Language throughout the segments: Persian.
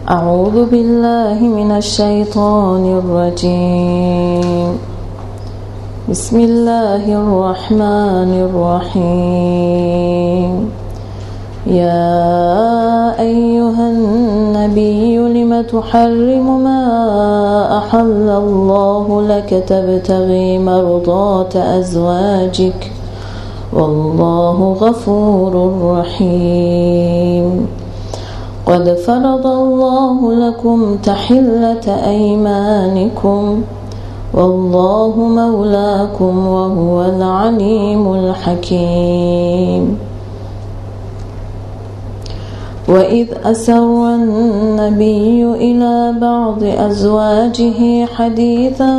أعوذ بالله من الشيطان الرجيم. بسم الله الرحمن الرحيم. يا أيها النبي لم تحرم ما أحل الله لك تبتغي مرضات أزواجك والله غفور رحيم. قد فرض الله لكم تحلة أيمانكم والله مولاكم وهو العليم الحكيم. وإذ أسر النبي إلى بعض أزواجه حديثا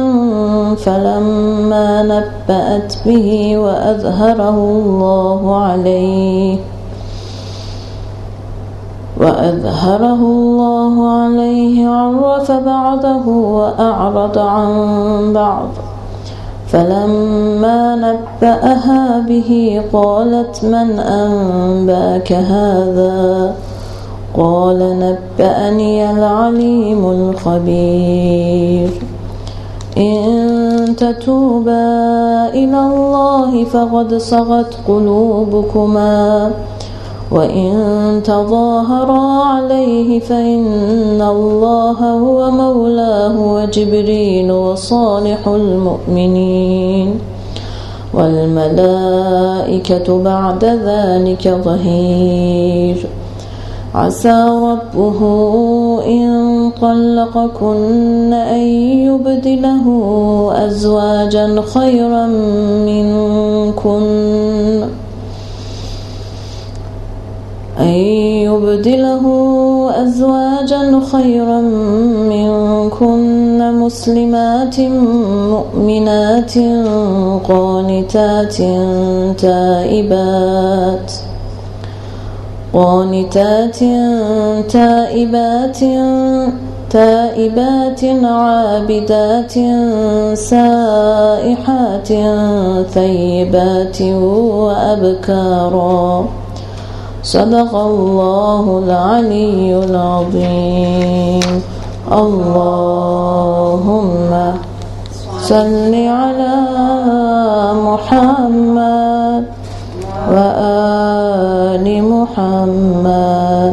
فلما نبأت به وأظهره الله عليه عرف بعضه وأعرض عن بعض. فلما نبأها به قالت من أنبأك هذا؟ قال نبأني العليم الخبير. إن تتوبا إلى الله فقد صغت قلوبكما وإن تظاهرا عليه فإن الله هو مولاه وجبريل وصالح المؤمنين والملائكة بعد ذلك ظهير. عسى ربه إن طلقكن أن يبدله أزواجا خيرا منكن مسلمات مؤمنات قانتات تائبات عابدات سائحات ثيبات وأبكارا. صدق الله العلي العظيم. اللهم صل على محمد وآل محمد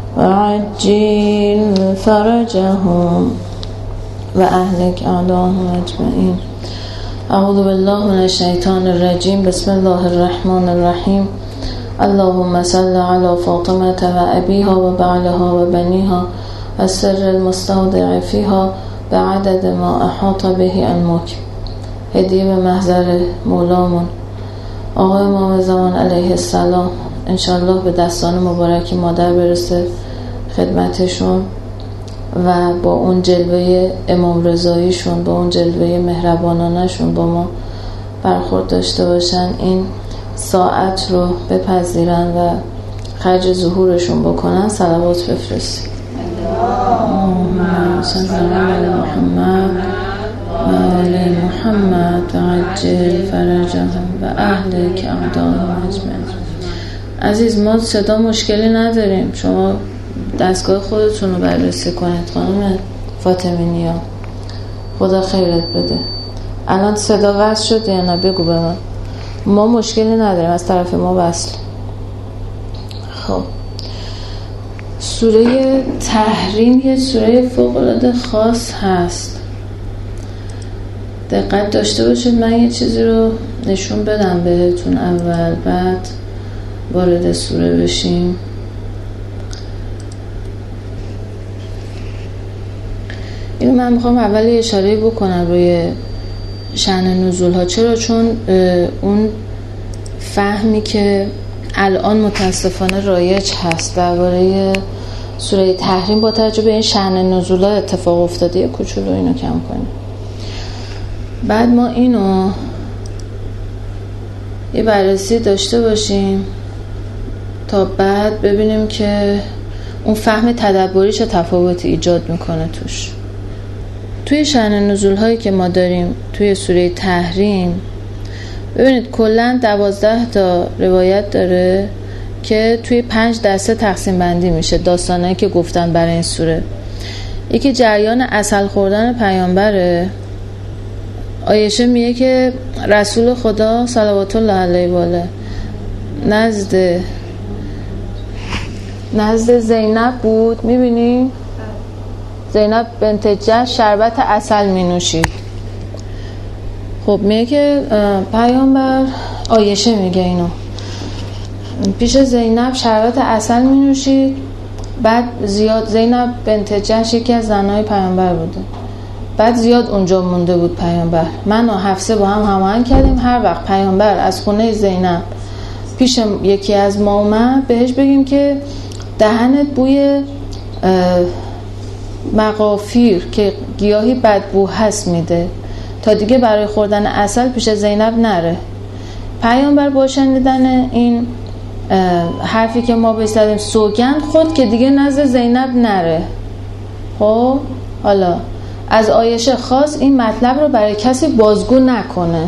وعجل فرجهم وأهلك أعداءهم أجمعين. أعوذ بالله من الشيطان الرجيم. بسم الله الرحمن الرحيم. اللهم صل على فاطمة وأبيها وبعلها وبنيها والسر المستودع فيها بعدد ما أحاط به علمك. هدیه به محضر مولامون آقای امام زمان علیه السلام انشالله به دستان مبارک مادر برسه خدمتشون و با اون جلوه امام رضاییشون، با اون جلوه مهربانانشون با ما برخورد داشته باشن، این ساعت رو بپذیرن و خرج ظهورشون بکنن. صلوات بفرستیم. اللهم صل علی محمد و آل محمد و عجل فرجهم و اهلک اعداءهم اجمعین. عزیز، ما صدا مشکلی نداریم، شما دستگاه خودتون رو بررسی کنید. خانم فاطمی نیا، خدا خیرت بده. الان صدا وصل شد یا نه؟ بگو به من. ما مشکلی نداریم، از طرف ما وصل. خب، سوره تحریم یه سوره فوق‌العاده خاص هست. دقت داشته باشید. من یه چیزی رو نشون بدم بهتون اول، بعد وارد سوره بشیم. اینو من میخوام اول یه اشاره بکنم روی شأن نزول ها. چرا؟ چون اون فهمی که الان متاسفانه رایج هست درباره سوره تحریم با توجه به این شأن نزول ها اتفاق افتاده، یه کوچولو اینو کم کنیم. بعد ما اینو یه بررسی داشته باشیم تا بعد ببینیم که اون فهم تدبری چه تفاوتی ایجاد میکنه توش. توی شأن نزول هایی که ما داریم توی سوره تحریم ببینید کلاً 12 تا روایت داره که توی 5 دسته تقسیم بندی میشه داستانایی که گفتن برای این سوره. یکی جریان عسل خوردن پیامبره. عایشه میگه که رسول خدا صلوات الله علیه و آله نزد زینب بود، میبینی؟ زینب بنت جحش شربت عسل مینوشید. خب میگه که پیامبر، عایشه میگه اینو، پیش زینب شربت عسل مینوشید. بعد زیاد زینب بنت جحش یکی از زنهای پیامبر بوده، بعد زیاد اونجا مونده بود پیامبر. من و حفصه با هم هماهنگ کردیم هر وقت پیامبر از خونه زینب پیش یکی از ما اومد بهش بگیم که دهنت بوی مغافیر که گیاهی بدبو هست میده، تا دیگه برای خوردن عسل پیش زینب نره. پیامبر با شنیدن این حرفی که ما بهش زدیم سوگند خود که دیگه نزد زینب نره. خب حالا از عایشه خواست این مطلب رو برای کسی بازگو نکنه.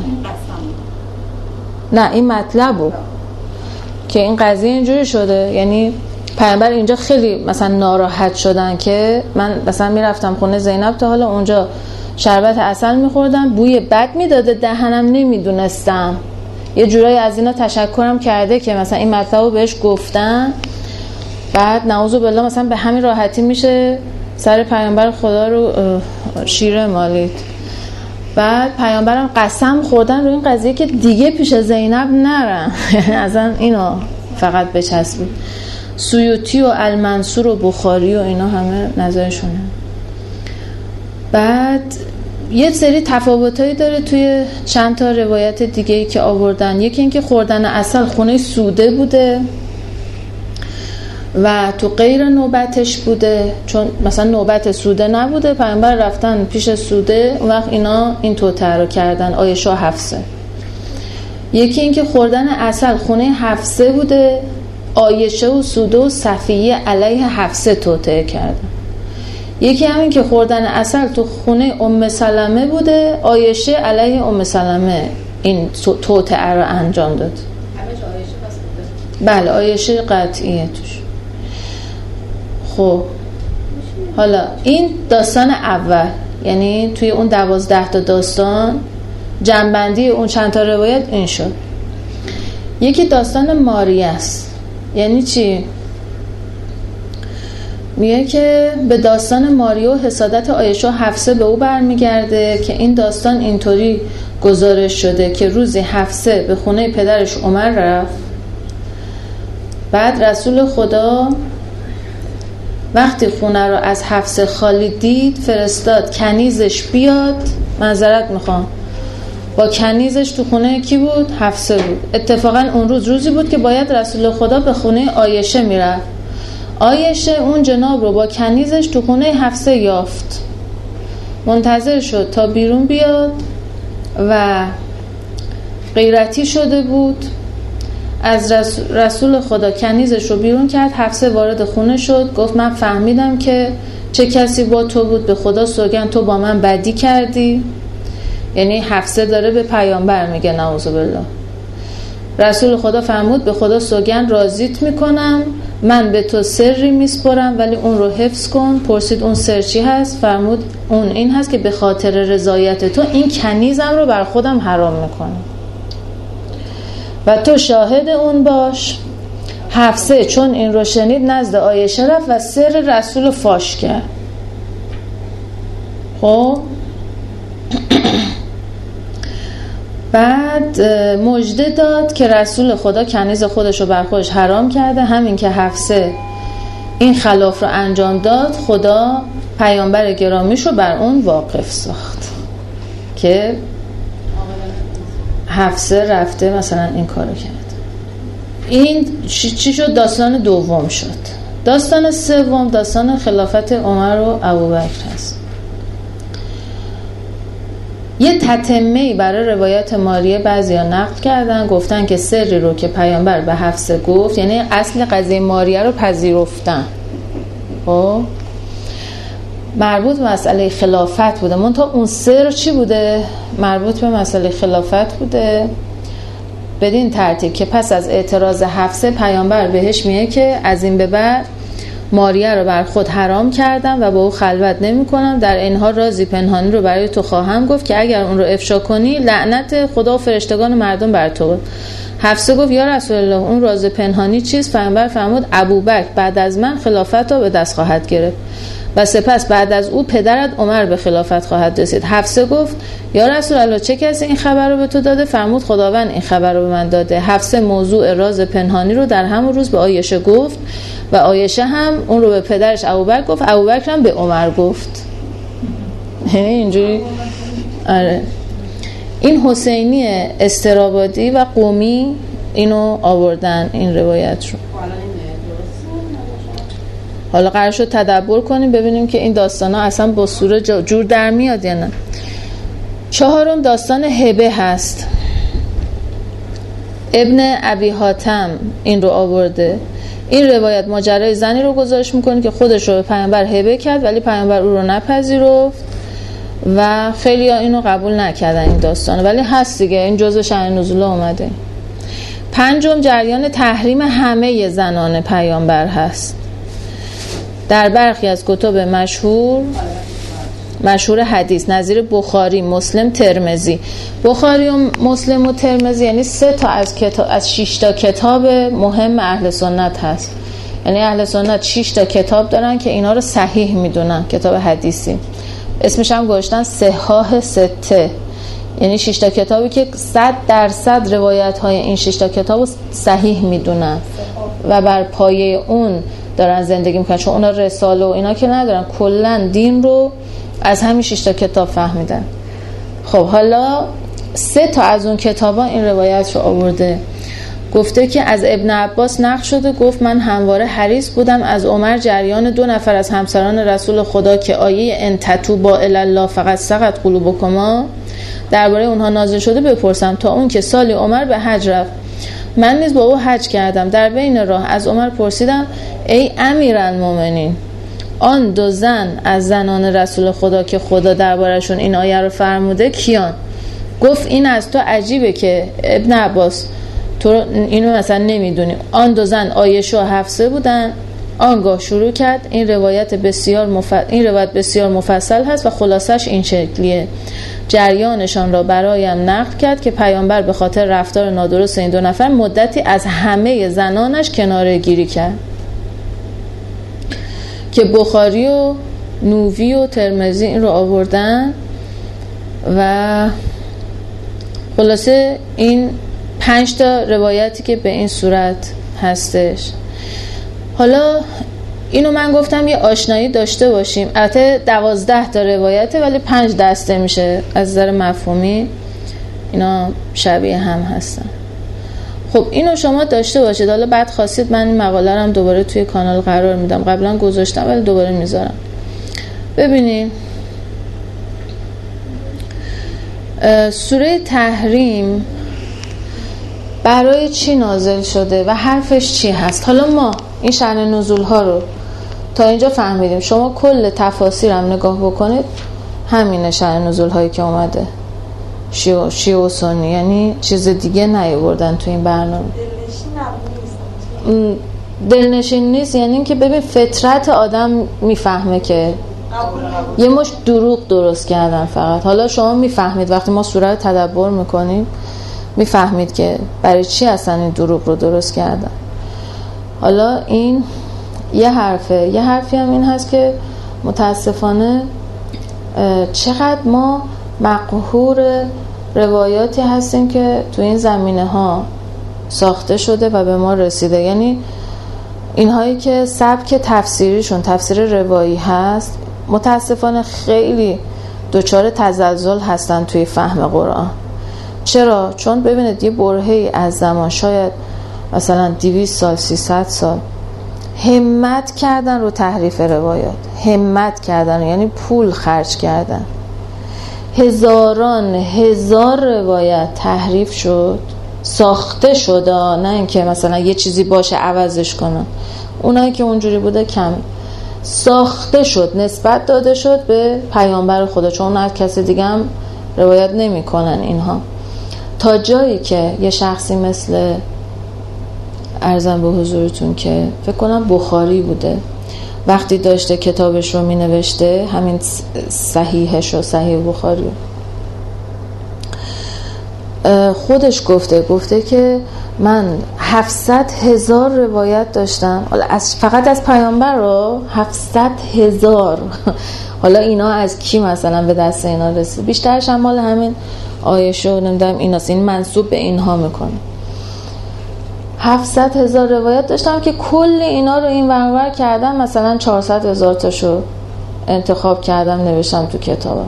نه این مطلبو که این قضیه اینجوری شده، یعنی پیامبر اینجا خیلی مثلا ناراحت شدن که من مثلا میرفتم خونه زینب تا حالا اونجا شربت عسل میخوردم، بوی بد میداده دهنم، نمیدونستم. یه جورایی از اینا تشکرم کرده که مثلا این مطلب رو بهش گفتن. بعد نعوذ بالله مثلا به همین راحتی میشه سر پیامبر خدا رو شیره مالید. بعد پیامبرم قسم خوردن رو این قضیه که دیگه پیش زینب نرن. اصلا اینو فقط بچسبید. سیوطی و المنصور و بخاری و اینا همه نظرشونه. بعد یه سری تفاوتایی داره توی چند تا روایت دیگه‌ای که آوردن. یکی اینکه خوردن عسل خونه سوده بوده و تو غیر نوبتش بوده، چون مثلا نوبت سوده نبوده، پیامبر رفتن پیش سوده، اون وقت اینا این توطئه رو کردن، عایشه و حفصه. یکی اینکه خوردن عسل خونه حفصه بوده، عایشه و سوده و صفیه علیه حفصه توطئه کردن. یکی همین که خوردن عسل تو خونه ام سلمه بوده، عایشه علیه ام سلمه این توطئه رو انجام داد. بله عایشه قطعیه توش. خب حالا این داستان اول، یعنی توی اون 12 تا داستان جنبندی اون چند تا روایت این شد. یکی داستان ماریه است. یعنی چی؟ میگه که به داستان ماریه و حسادت عایشه و حفصه به او برمیگرده که این داستان اینطوری گزارش شده که روزی حفصه به خونه پدرش عمر رفت. بعد رسول خدا وقتی خونه رو از حفصه خالی دید فرستاد کنیزش بیاد، معذرت میخوام، با کنیزش تو خونه کی بود؟ حفصه بود. اتفاقا اون روزی بود که باید رسول خدا به خونه عایشه میرفت. عایشه اون جناب رو با کنیزش تو خونه حفصه یافت، منتظر شد تا بیرون بیاد و غیرتی شده بود. از رسول خدا کنیزش رو بیرون کرد، حفصه وارد خونه شد، گفت من فهمیدم که چه کسی با تو بود، به خدا سوگند تو با من بدی کردی. یعنی حفصه داره به پیامبر میگه نعوذ بالله. رسول خدا فرمود به خدا سوگند راضیت میکنم، من به تو سری میسپرم ولی اون رو حفظ کن. پرسید اون سر چی هست؟ فرمود اون این هست که به خاطر رضایت تو این کنیزم رو بر خودم حرام میکنم و تو شاهد اون باش. حفصه چون این رو شنید نزد عایشه رفت و سر رسول فاش کرد. خب بعد مژده داد که رسول خدا کنیز خودش رو بر خودش حرام کرده. همین که حفصه این خلاف رو انجام داد، خدا پیامبر گرامیش رو بر اون واقف ساخت که حفصه رفته مثلا این کارو کرد. این چی شد؟ داستان دوم شد. داستان سوم داستان خلافت عمر و ابوبکر هست. یه تتمه‌ای برای روایت ماریه بعضیا نقل کردن، گفتن که سری رو که پیامبر به حفصه گفت، یعنی اصل قضیه ماریه رو پذیرفتن، خب مربوط به مسئله خلافت بوده. منتها اون سر چی بوده؟ مربوط به مسئله خلافت بوده، بدین ترتیب که پس از اعتراض حفصه پیامبر بهش میگه که از این به بعد ماریه رو بر خود حرام کردم و با او خلوت نمی کنم. در این حال رازی پنهانی رو برای تو خواهم گفت که اگر اون رو افشا کنی لعنت خدا و فرشتگان مردم بر تو. حفصه گفت یا رسول الله اون راز پنهانی چیست؟ پیامبر فرمود ابوبکر بعد از من خلافت را به دست خواهد گرفت و سپس بعد از او پدرت عمر به خلافت خواهد رسید. حفصه گفت یا رسول الله چه کسی این خبر رو به تو داده؟ فرمود خداوند این خبر رو به من داده. حفصه موضوع راز پنهانی رو در همون روز به عایشه گفت و عایشه هم اون رو به پدرش ابوبکر گفت، ابوبکر هم به عمر گفت. اینجوری. آره. این حسینی استرابادی و قومی اینو آوردن این روایت رو. حالا قرار شد تدبر کنیم ببینیم که این داستانا اصلا با سوره جور در میاد یا نه. چهارم داستان هبه هست. ابن ابی حاتم این رو آورده. این روایت ماجرای زنی رو گزارش میکنه که خودش رو به پیامبر هبه کرد ولی پیامبر او رو نپذیرفت و خیلی ها اینو قبول نکردن این داستانه، ولی هست دیگه، این جزء شأن نزول اومده. پنجم جریان تحریم همه زنان پیامبر هست. در برخی از کتب مشهور حدیث نظیر بخاری، مسلم، ترمذی. بخاری و مسلم و ترمذی یعنی 3 تا از 6 تا کتاب مهم اهل سنت هست. یعنی اهل سنت 6 تا کتاب دارن که اینا رو صحیح میدونن، کتاب حدیثی. اسمش هم گذاشتن صحاح سته، یعنی 6 تا کتابی که 100% روایت های این 6 تا کتاب رو صحیح میدونن و بر پایه اون دارن زندگی میکنن، چون اونا رساله و اینا که ندارن، کلن دین رو از همین 6 تا کتاب فهمیدن. خب حالا 3 تا از اون کتابا این روایت رو آورده. گفته که از ابن عباس نقل شده گفت من همواره حریص بودم از عمر جریان 2 نفر از همسران رسول خدا که آیه ان تتوبا الی الله فقط سقط قلوبکما درباره اونها نازل شده بپرسم، تا اون که سالی عمر به حج رفت. من نیز با او حج کردم. در بین راه از عمر پرسیدم ای امیرالمومنین، آن 2 زن از زنان رسول خدا که خدا دربارشون این آیه رو فرموده کیان؟ گفت این از تو عجیبه که ابن عباس تو اینو مثلا نمیدونیم. آن 2 زن عایشه و حفصه بودن. آنگاه شروع کرد این روایت بسیار مفصل هست و خلاصش این شکلیه. جریانشان را برایم نقل کرد که پیامبر به خاطر رفتار نادرست این 2 نفر مدتی از همه زنانش کناره گیری کرد، که بخاری و نووی و ترمذی این رو آوردن. و خلاصه این 5 تا روایتی که به این صورت هستش. حالا اینو من گفتم یه آشنایی داشته باشیم. البته 12 تا روایته ولی 5 دسته میشه، از نظر مفهومی اینا شبیه هم هستن. خب اینو شما داشته باشید. حالا بعد خواستید من این مقاله رو هم دوباره توی کانال قرار میدم، قبلا گذاشتم ولی دوباره میذارم. ببینید سوره تحریم برای چی نازل شده و حرفش چی هست. حالا ما این شأن نزول ها رو تا اینجا فهمیدیم. شما کل تفاسیر هم نگاه بکنید همین شأن نزول هایی که اومده شیعه و سنی، یعنی چیز دیگه نیاوردن تو این برنامه. دلنشین نیست یعنی این که ببین فطرت آدم میفهمه که یه مش دروغ درست کردن فقط. حالا شما میفهمید وقتی ما سوره رو تدبر میکنیم میفهمید که برای چی اصلا این دروغ رو درست کردن. حالا این یه حرفه. یه حرفی هم این هست که متاسفانه چقدر ما مقهور روایاتی هستیم که تو این زمینه ها ساخته شده و به ما رسیده. یعنی اینهایی که سبک تفسیریشون تفسیر روایی هست متاسفانه خیلی دچار تزلزل هستن توی فهم قرآن. چرا؟ چون ببینید یه برهه‌ای از زمان، شاید مثلا 200 سال 300 سال همت کردن رو تحریف روایات، همت کردن یعنی پول خرج کردن، هزار روایت تحریف شد، ساخته شد، نه اینکه مثلا یه چیزی باشه عوضش کنن. اونایی که اونجوری بوده کم ساخته شد، نسبت داده شد به پیامبر خدا، چون هر کسی دیگه هم روایت نمی کنن اینها. تا جایی که یه شخصی مثل ارزم به حضورتون که فکر کنم بخاری بوده، وقتی داشته کتابش رو می نوشته، همین صحیحش و صحیح بخاری، خودش گفته که من 700,000 روایت داشتم، فقط از پیامبر رو 700,000. حالا اینا از کی مثلا به دست اینا رسید؟ بیشترش هم مال همین عایشه و نمیدونم ایناست، این منسوب به اینها میکنه. 700,000 روایت داشتم که کل اینا رو این ورور کردم، مثلا 400,000 تاشو انتخاب کردم نوشتم تو کتابم.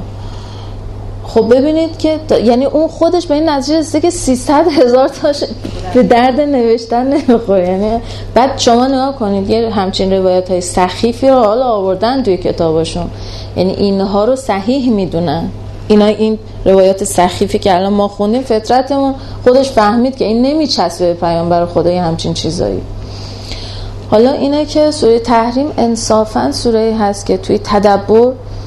خب ببینید که یعنی اون خودش به این نتیجه رسیده که 300,000 تاش به درد نوشتن نمیخوره. یعنی بعد شما نگاه کنید یه همچین روایت های سخیفی رو حالا آوردن توی کتابشون، یعنی اینها رو صحیح میدونن. این روایات سخیفی که الان ما خوندیم، فطرتمون خودش فهمید که این نمیچسبه به پیامبر خدا یه همچین چیزایی. حالا اینه که سوره تحریم انصافاً سوره‌ای هست که توی تدبر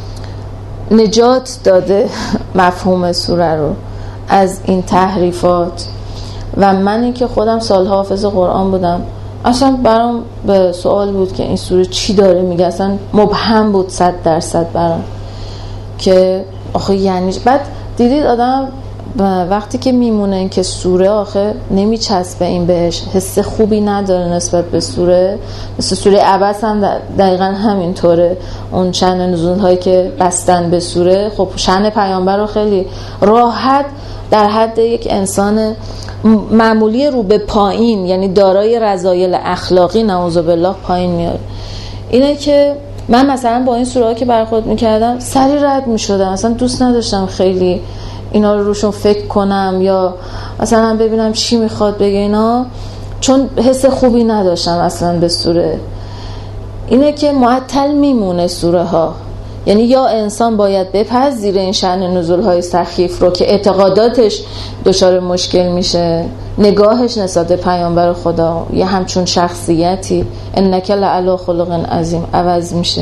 نجات داده مفهوم سوره رو از این تحریفات. و منی که خودم سالها حافظ قرآن بودم، اصلا برام به سوال بود که این سوره چی داره میگه، اصلا مبهم بود 100% برام که آخه یعنی. بعد دیدید آدم وقتی که میمونه این که سوره آخه نمیچسبه این بهش، حس خوبی نداره نسبت به سوره، مثل سوره عبس هم دقیقا همینطوره. اون چند نزول هایی که بستن به سوره، خب شأن پیامبر رو خیلی راحت در حد یک انسان معمولی رو به پایین، یعنی دارای رذایل اخلاقی نعوذ بالله پایین میاره. اینه که من مثلا با این سوره ها که برخورد میکردم سری رد میشدم، اصلا دوست نداشتم خیلی اینا رو روشون فکر کنم یا مثلا ببینم چی میخواد بگه اینا، چون حس خوبی نداشتم اصلا به سوره. اینه که معطل میمونه سوره ها، یعنی یا انسان باید بپذیره این شأن نزول های سخیف رو که اعتقاداتش دچار مشکل میشه، نگاهش نسبت به پیامبر خدا یه همچون شخصیتی انک لعلی خلق عظیم عوض میشه،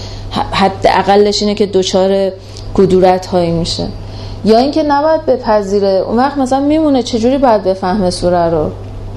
حداقلش اینه که دچار کدورت هایی میشه، یا اینکه نباید بپذیره. اون وقت مثلا میمونه چجوری باید بفهمه سوره رو،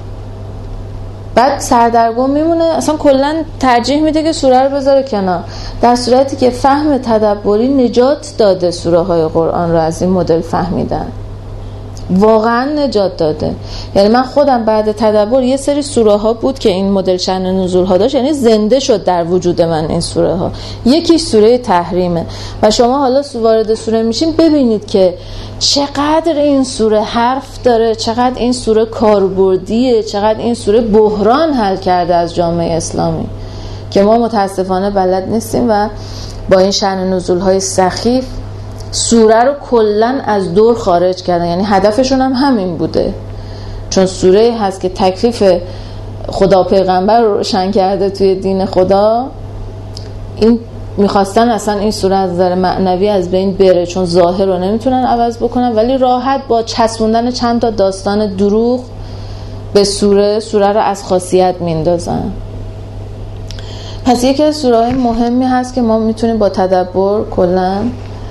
بعد سردرگم میمونه، اصلا کلا ترجیح میده که سوره رو بذاره کنار، در صورتی که فهم تدبری نجات داده سوره های قرآن رو از این مدل فهمیدن، واقعا نجات داده. یعنی من خودم بعد تدبر یه سری سوره ها بود که این مدل شأن نزول ها داشت، یعنی زنده شد در وجود من این سوره ها. یکی سوره تحریمه و شما حالا وارد سوره میشین ببینید که چقدر این سوره حرف داره، چقدر این سوره کاربردیه، چقدر این سوره بحران حل کرده از جامعه اسلامی که ما متاسفانه بلد نیستیم و با این شأن نزول های سخیف سوره رو کلن از دور خارج کردن. یعنی هدفشون هم همین بوده، چون سوره هست که تکلیف خدا پیغمبر رو روشن کرده توی دین خدا، این میخواستن اصلا این سوره از نظر معنوی از بین بره، چون ظاهر رو نمیتونن عوض بکنن، ولی راحت با چسبوندن چند تا داستان دروغ به سوره رو از خاصیت میندازن. پس یکی از سوره‌های مهمی هست که ما میتونیم با تدبر کلن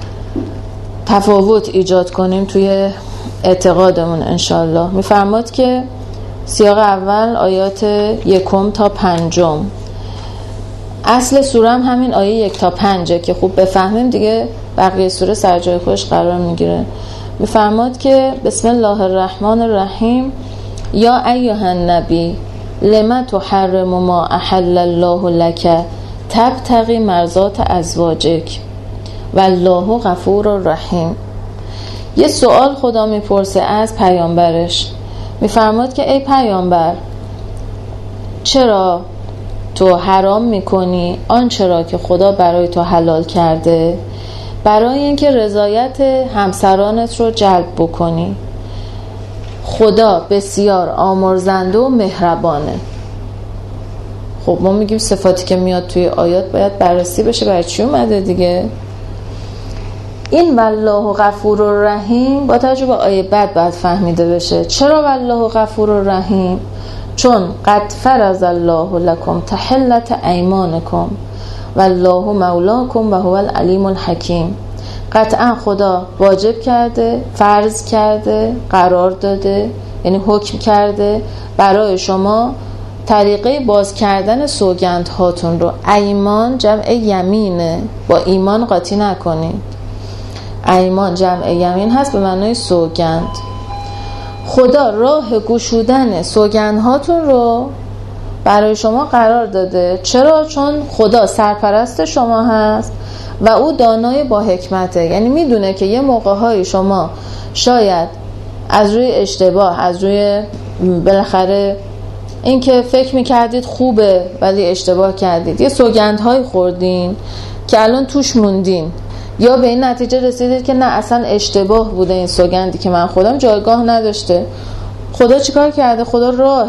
تفاوت ایجاد کنیم توی اعتقادمون انشالله. میفرماد که سیاق اول آیات 1 تا 5، اصل سوره هم همین آیه 1 تا 5 که خوب بفهمیم دیگه بقیه سوره سر جای خودش قرار میگیره. میفرماد که بسم الله الرحمن الرحیم یا ایها النبی لما تحرم ما احل الله لك تبتغی مرضات ازواجک والله غفور رحیم. یه سوال خدا میپرسه از پیامبرش، میفرماد که ای پیامبر چرا تو حرام میکنی آنچه را که خدا برای تو حلال کرده، برای اینکه رضایت همسرانت رو جلب بکنی. خدا بسیار آمرزنده و مهربانه. خب ما میگیم صفاتی که میاد توی آیات باید بررسی بشه برای چی اومده دیگه. این والله غفور رحیم با توجه به آیه بعد باید فهمیده بشه. چرا والله غفور رحیم؟ چون قد فرض الله لكم تحلت ایمانکم والله مولاکم و هو العلیم الحکیم. قطعا خدا واجب کرده، فرض کرده، قرار داده، یعنی حکم کرده برای شما طریقه باز کردن سوگند هاتون رو، ایمان جمع یمینه، با ایمان قاطی نکنید. ایمان جمع یمین هست به معنای سوگند. خدا راه گشودن سوگند هاتون رو برای شما قرار داده. چرا؟ چون خدا سرپرست شما هست و او دانای با حکمته. یعنی میدونه که یه موقع‌های شما شاید از روی اشتباه، از روی بالاخره این که فکر میکردید خوبه ولی اشتباه کردید، یه سوگندهای خوردین که الان توش موندین، یا به این نتیجه رسیدید که نه اصلا اشتباه بوده، این سوگندی که من خودم جایگاه نداشته. خدا چیکار کرده؟ خدا راه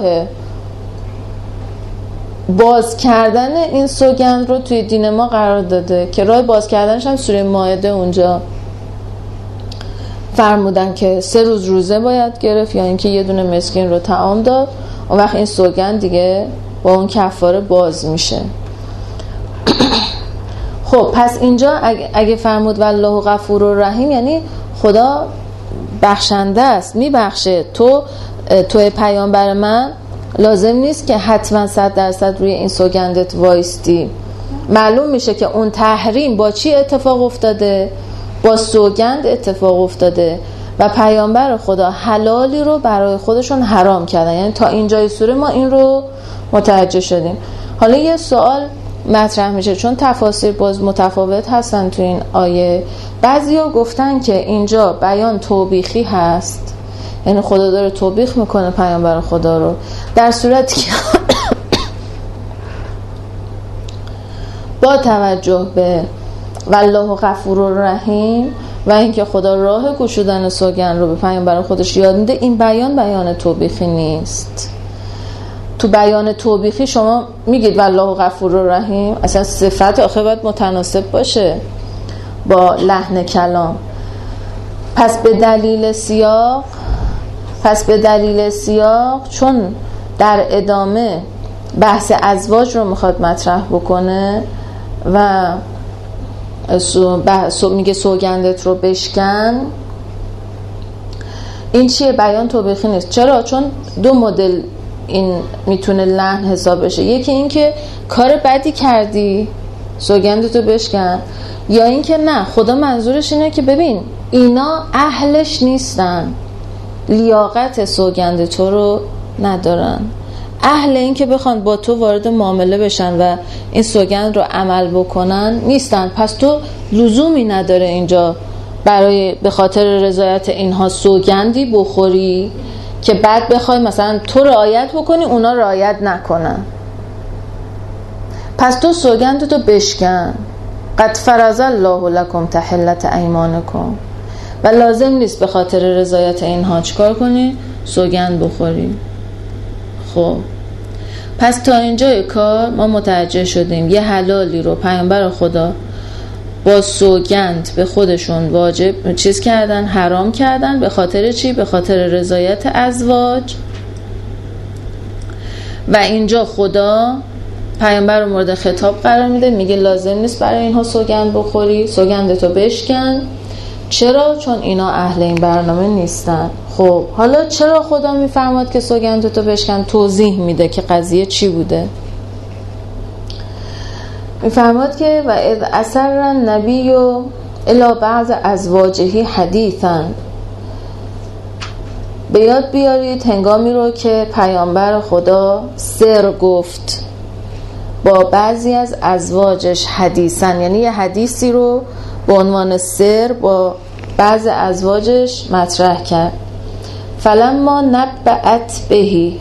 باز کردن این سوگند رو توی دین ما قرار داده که راه باز کردنش هم سوره مائده اونجا فرمودن که 3 روز روزه باید گرفت یا اینکه یه دونه مسکین رو طعام داد. اون وقت این سوگند دیگه با اون کفاره باز میشه. خب پس اینجا اگه فرمود والله غفور و رحیم، یعنی خدا بخشنده است، میبخشه. تو پیامبر من لازم نیست که حتما 100% روی این سوگندت وایستی. معلوم میشه که اون تحریم با چی اتفاق افتاده؟ با سوگند اتفاق افتاده و پیامبر خدا حلالی رو برای خودشون حرام کردن. یعنی تا اینجای سوره ما این رو متوجه شدیم. حالا یه سوال مطرح میشه، چون تفاسیر باز متفاوت هستن تو این آیه. بعضیا گفتن که اینجا بیان توبیخی هست، یعنی خدا داره توبیخ میکنه پیامبر خدا رو، در صورتی که با توجه به والله غفور و رحیم و اینکه خدا راه گشودن سوگند رو به پیامبر خودش یاد میده، این بیان توبیخی نیست. تو بیان توبیخی شما میگید والله غفور و رحیم، اصلا صفت آخه باید متناسب باشه با لحن کلام. پس به دلیل سیاق چون در ادامه بحث ازواج رو میخواد مطرح بکنه و میگه سوگندت رو بشکن، این چیه؟ بیان توبیخی نیست. چرا؟ چون 2 مدل این میتونه لحن حساب بشه. یکی این که کار بدی کردی سوگندتو بشکن، یا این که نه خدا منظورش اینه که ببین اینا اهلش نیستن، لیاقت سوگند تو رو ندارن، اهل این که بخوان با تو وارد معامله بشن و این سوگند رو عمل بکنن نیستن. پس تو لزومی نداره اینجا به خاطر رضایت اینها سوگندی بخوری که بعد بخوای مثلا تو رعایت بکنی اونا رعایت نکنن. پس تو سوگندتو بشکن. قد فرض الله لکم تحلت ایمانکم، و لازم نیست به خاطر رضایت اینها چیکار کنی؟ سوگند بخوری. خب پس تا اینجای کار ما متوجه شدیم یه حلالی رو پیامبر خدا با سوگند به خودشون واجب چیز کردن، حرام کردن. به خاطر چی؟ به خاطر رضایت ازواج. و اینجا خدا پیامبر رو مورد خطاب قرار میده، میگه لازم نیست برای اینها سوگند بخوری، سوگندتو بشکن. چرا؟ چون اینا اهل این برنامه نیستن. خب حالا چرا خدا میفرماد که سوگندتو بشکن؟ توضیح میده که قضیه چی بوده. میفرماد که و اذ اسر النبی الی بعض ازواجه حدیثا، به یاد بیارید هنگامی رو که پیامبر خدا سر گفت با بعضی از ازواجش حدیثا، یعنی یه حدیثی رو به عنوان سر با بعض ازواجش مطرح کرد. فلما نبأت بهی،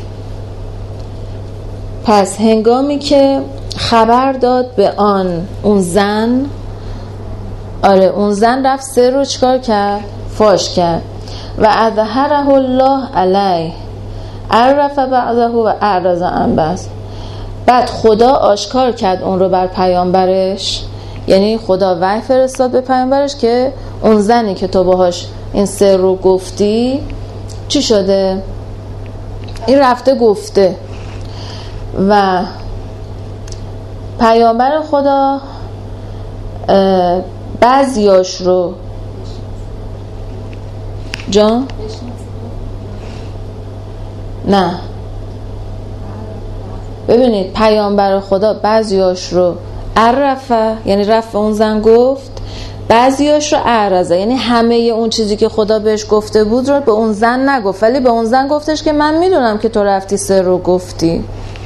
پس هنگامی که خبر داد به اون زن، اون زن رفت سر رو چکار کرد؟ فاش کرد. و اظهره الله علیه عرف بعضه و اعرض عن بعض، بعد خدا آشکار کرد اون رو بر پیامبرش، یعنی خدا وحی فرستاد به پیامبرش که اون زنی که تو باهاش این سر رو گفتی چی شده؟ این رفته گفته. و پیامبر خدا بعضیاش رو جان ببینید پیامبر خدا بعضیاش رو عرفه، یعنی رفت اون زن گفت، بعضیاش رو اعرضه، یعنی همه اون چیزی که خدا بهش گفته بود رو به اون زن نگفت، ولی به اون زن گفتش که من میدونم که تو رفتی سر رو گفتی.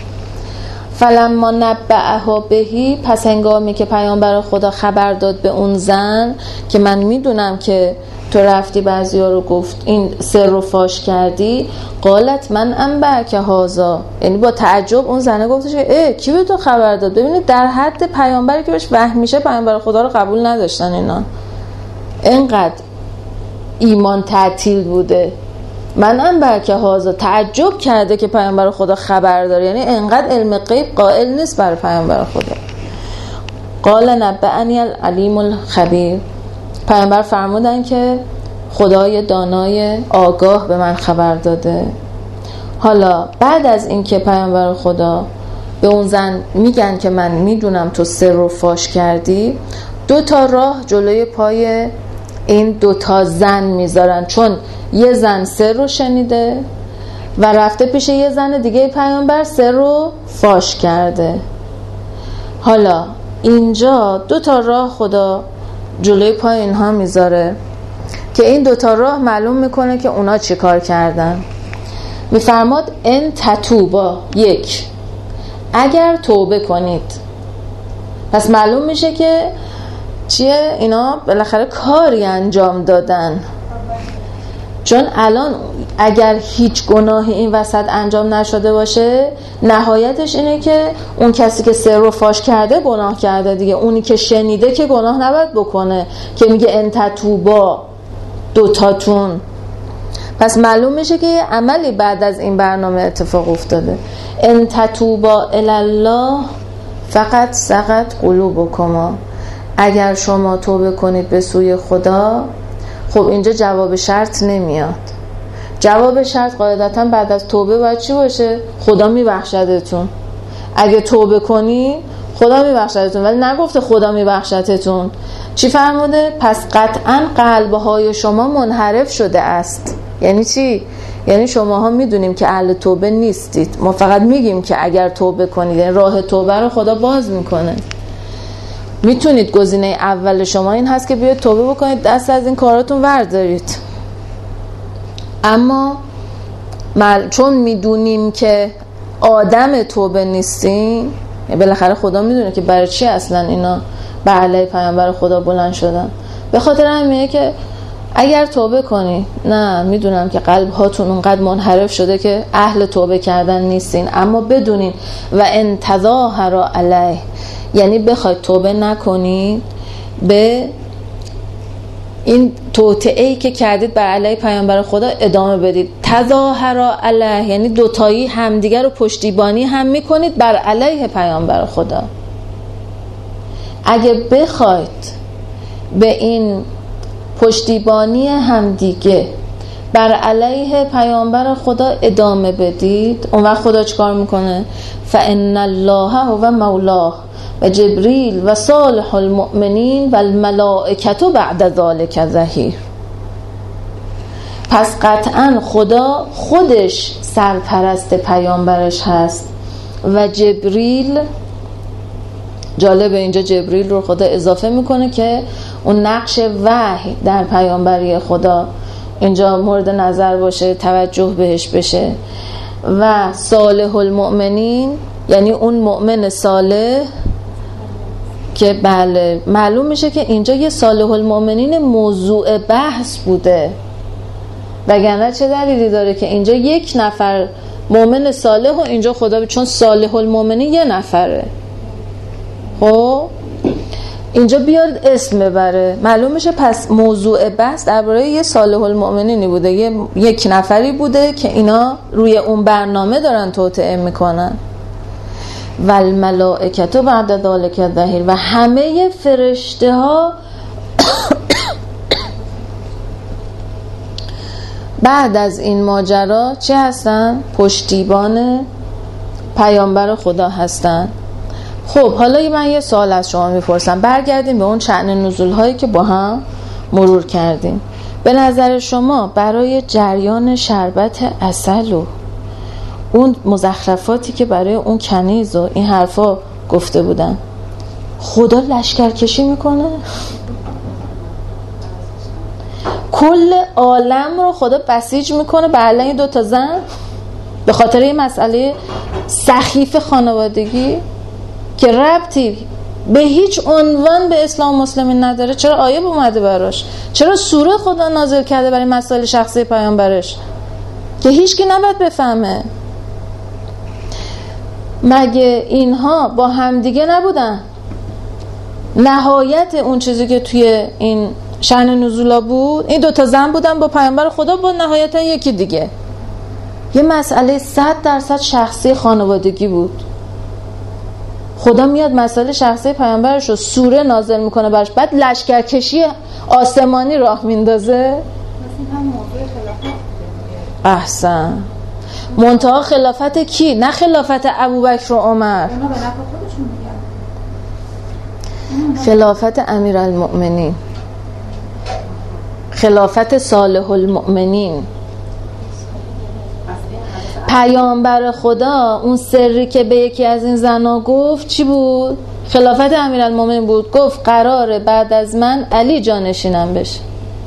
فلما نبأها بهی، پس هنگامی که پیامبر خدا خبر داد به اون زن که من میدونم که تو رفتی بعضیا رو گفت، این سر رو فاش کردی، قالت من انبأک هذا، یعنی با تعجب اون زنه گفتش که کی به تو خبر داد؟ ببینید در حد پیامبری که بهش وحی میشه پیامبر خدا رو قبول نداشتن، اینا اینقدر ایمان تعطیل بوده. من انبأک هذا، تعجب کرده که پیامبر خدا خبر داره، یعنی اینقدر علم غیب قائل نیست برای پیامبر خدا. قال نبأنی العلیم الخبیر، پیامبر فرمودن که خدای دانای آگاه به من خبر داده. حالا بعد از اینکه پیامبر خدا به اون زن میگن که من میدونم تو سر رو فاش کردی، 2 تا راه جلوی پای این 2 تا زن میذارن، چون یه زن سر رو شنیده و رفته پیش یه زن دیگه پیامبر سر رو فاش کرده. حالا اینجا 2 تا راه خدا جلوی پای اینها میذاره که این 2 تا راه معلوم میکنه که اونا چی کار کردن. میفرماد ان تتوبا، 1 اگر توبه کنید. پس معلوم میشه که چیه؟ اینا بالاخره کاری انجام دادن، چون الان اگر هیچ گناهی این وسط انجام نشده باشه نهایتش اینه که اون کسی که سر رو فاش کرده گناه کرده دیگه، اونی که شنیده که گناه نباید بکنه که میگه ان تتوبا 2 تاتون. پس معلوم میشه که یه عملی بعد از این برنامه اتفاق افتاده. ان تتوبا الی الله فقط سقط قلوبکما، اگر شما توبه کنید به سوی خدا. خب اینجا جواب شرط نمیاد. جواب شرط قاعدتا بعد از توبه باید چی باشه؟ خدا میبخشدتون. اگه توبه کنی خدا میبخشدتون، ولی نگفته خدا میبخشدتون. چی فرموده؟ پس قطعا قلبهای شما منحرف شده است. یعنی چی؟ یعنی شماها میدونیم که اهل توبه نیستید، ما فقط میگیم که اگر توبه کنید، یعنی راه توبه رو خدا باز میکنه. میتونید گزینه اول شما این هست که بیاید توبه بکنید، دست از این کاراتون وردارید، اما چون میدونیم که آدم توبه نیستیم، بالاخره خدا میدونه که برای چی اصلا اینا بر علیه پیامبر خدا بلند شدن. به خاطر همینه که اگر توبه کنی، نه میدونم که قلب هاتون اونقدر منحرف شده که اهل توبه کردن نیستین، اما بدونین و ان تظاهر علیه، یعنی بخواید توبه نکنید، به این توطئه‌ای که کردید بر علیه پیامبر خدا ادامه بدید. تظاهر علیه یعنی دوتایی همدیگر رو پشتیبانی هم میکنید بر علیه پیامبر خدا. اگه بخواید به این پشتیبانی همدیگه بر علیه پیامبر خدا ادامه بدید، اون وقت خدا چیکار میکنه؟ فان الله هو مولاه و جبریل و صالح المؤمنین و الملائکه بعد ذلک ظهیر. پس قطعا خدا خودش سرپرست پیامبرش هست و جبریل، جالبه اینجا جبریل رو خدا اضافه میکنه که اون نقش وحی در پیامبری خدا اینجا مورد نظر باشه، توجه بهش بشه. و صالح المؤمنین یعنی اون مؤمن صالح که بله معلوم میشه که اینجا یه صالح المؤمنین موضوع بحث بوده، وگرنه چه دلیلی داره که اینجا یک نفر مؤمن صالح و اینجا خدا، چون صالح المؤمنین یه نفره، خب اینجا بیاد اسم ببره، معلوم میشه پس موضوع بحث درباره یه صالح المؤمنینی بوده، یک نفری بوده که اینا روی اون برنامه دارن توطئه میکنن. و الملائکه بعد ذلک ظهیر، و همه فرشته ها بعد از این ماجرا چه هستن؟ پشتیبان پیامبر خدا هستن. خب حالا من یه سوال از شما میپرسم، برگردیم به اون شأن نزول هایی که با هم مرور کردیم. به نظر شما برای جریان شربت عسل و اون مزخرفاتی که برای اون کنیز و این حرفا گفته بودن، خدا لشکرکشی میکنه؟ کل عالم رو خدا بسیج میکنه به علیه 2 زن به خاطر این مسئله سخیف خانوادگی که ربطی به هیچ عنوان به اسلام و مسلمین نداره؟ چرا آیه اومده براش؟ چرا سوره خدا نازل کرده برای مسائل شخصی پیامبرش که هیچ کی نباید بفهمه؟ مگه اینها با همدیگه نبودن؟ نهایت اون چیزی که توی این شأن نزولا بود این 2 زن بودن با پیامبر خدا، با نهایتا یکی دیگه. یه مسئله 100% شخصی خانوادگی بود. خدا میاد مسئله شخصی پیامبرش رو سوره نازل میکنه براش، بعد لشکرکشی آسمانی راه میندازه. احسن. منتها خلافت کی؟ نه خلافت ابوبکر و عمر، خلافت امیرالمؤمنین، خلافت صالح المؤمنین. پیامبر خدا اون سری که به یکی از این زنا گفت چی بود؟ خلافت امیرالمؤمنین بود. گفت قراره بعد از من علی جانشینم بشه.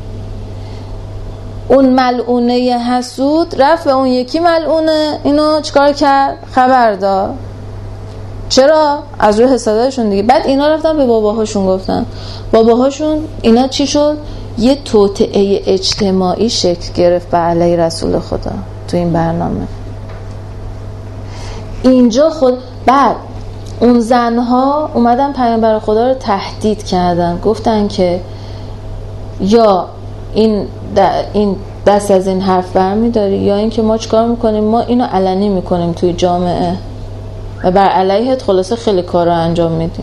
اون ملعونه حسود رفت به اون یکی ملعونه اینو چیکار کرد؟ خبر داد. چرا؟ از روی حسادتشون دیگه. بعد اینا رفتن به باباهاشون گفتن، باباهاشون اینا چی شد؟ یه توطئه اجتماعی شکل گرفت به علیه رسول خدا تو این برنامه. اینجا بعد اون زنها اومدن پیامبر خدا رو تهدید کردن، گفتن که یا این دست از این حرف برمی‌داری یا این که ما چیکار میکنیم، ما اینو علنی میکنیم توی جامعه و بر علیهت خلاصه خیلی کارا انجام میدیم.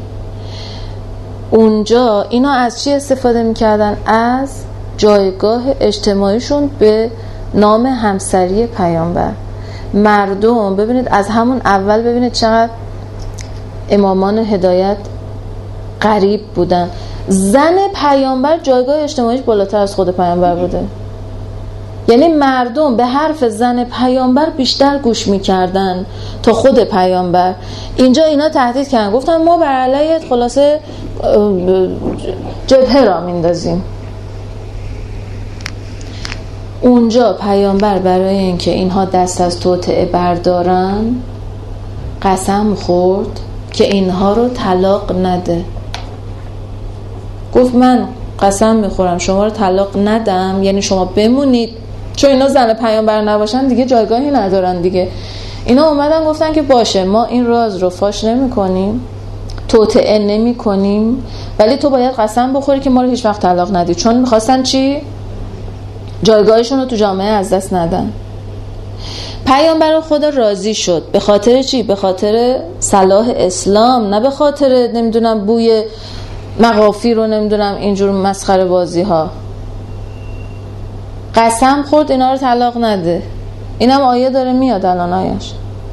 اونجا اینا از چی استفاده میکردن؟ از جایگاه اجتماعیشون به نام همسری پیامبر. مردم ببینید از همون اول ببینید چقدر امامان هدایت غریب بودن. زن پیامبر جایگاه اجتماعیش بالاتر از خود پیامبر بوده. یعنی مردم به حرف زن پیامبر بیشتر گوش میکردن تا خود پیامبر. اینجا اینا تهدید کردن، گفتن ما بر علیت خلاصه جبهه را میندازیم. اونجا پیامبر برای اینکه اینها دست از توطئه بردارن قسم خورد که اینها رو طلاق نده. گفت من قسم میخورم شما رو طلاق ندم، یعنی شما بمونید، چون اینا زن پیامبر نباشن دیگه جایگاهی ندارن دیگه. اینا اومدن گفتن که باشه ما این راز رو فاش نمی کنیم، توطئه نمی کنیم، ولی تو باید قسم بخوری که ما رو هیچ وقت طلاق ندی. چون میخواستن چی؟ جایگاهشون رو تو جامعه از دست ندن. پیامبر خدا راضی شد. به خاطر چی؟ به خاطر صلاح اسلام، نه به خاطر نمیدونم بوی مغافی رو نمیدونم اینجور مسخره بازی ها. قسم خورد اینا رو طلاق نده. اینم آیه داره میاد الان آیش.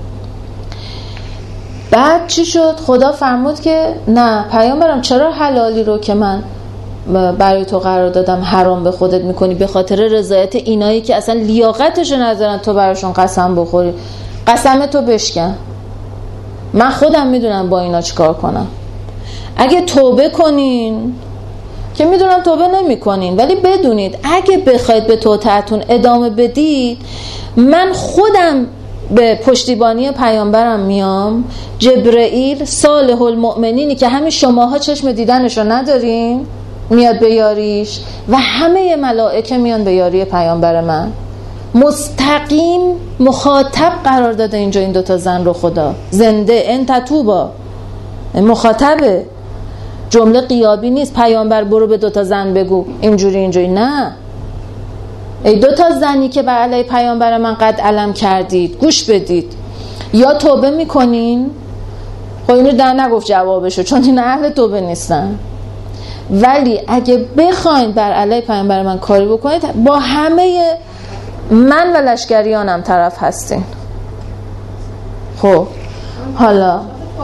بعد چی شد؟ خدا فرمود که نه پیامبرم چرا حلالی رو که من برای تو قرار دادم حرام به خودت میکنی؟ به خاطر رضایت اینایی که اصلا لیاقتشو ندارن تو براشون قسم بخوری. قسم تو بشکن، من خودم میدونم با اینا چیکار کنم. اگه توبه کنین که میدونم توبه نمی کنین، ولی بدونید اگه بخواید به توطئتون ادامه بدید من خودم به پشتیبانی پیامبرم میام. جبرئیل صالح المؤمنینی که همین شماها چشم دیدنشو ندارین میاد به یاریش و همه ملائکه میان به یاری پیامبر من. مستقیم مخاطب قرار داده اینجا این 2 زن رو خدا. زنده ان تتوبا مخاطبه، جمله غیابی نیست. پیامبر برو به 2 زن بگو اینجوری، نه. ای 2 زنی که بر علیه پیامبر من قد علم کردید گوش بدید، یا توبه میکنین. خب اینو در نگفت جوابشو چون این اهل توبه نیستن، ولی اگه بخواین بر علیه پیامبر من کاری بکنید با همه من و لشکریانم طرف هستین. خب حالا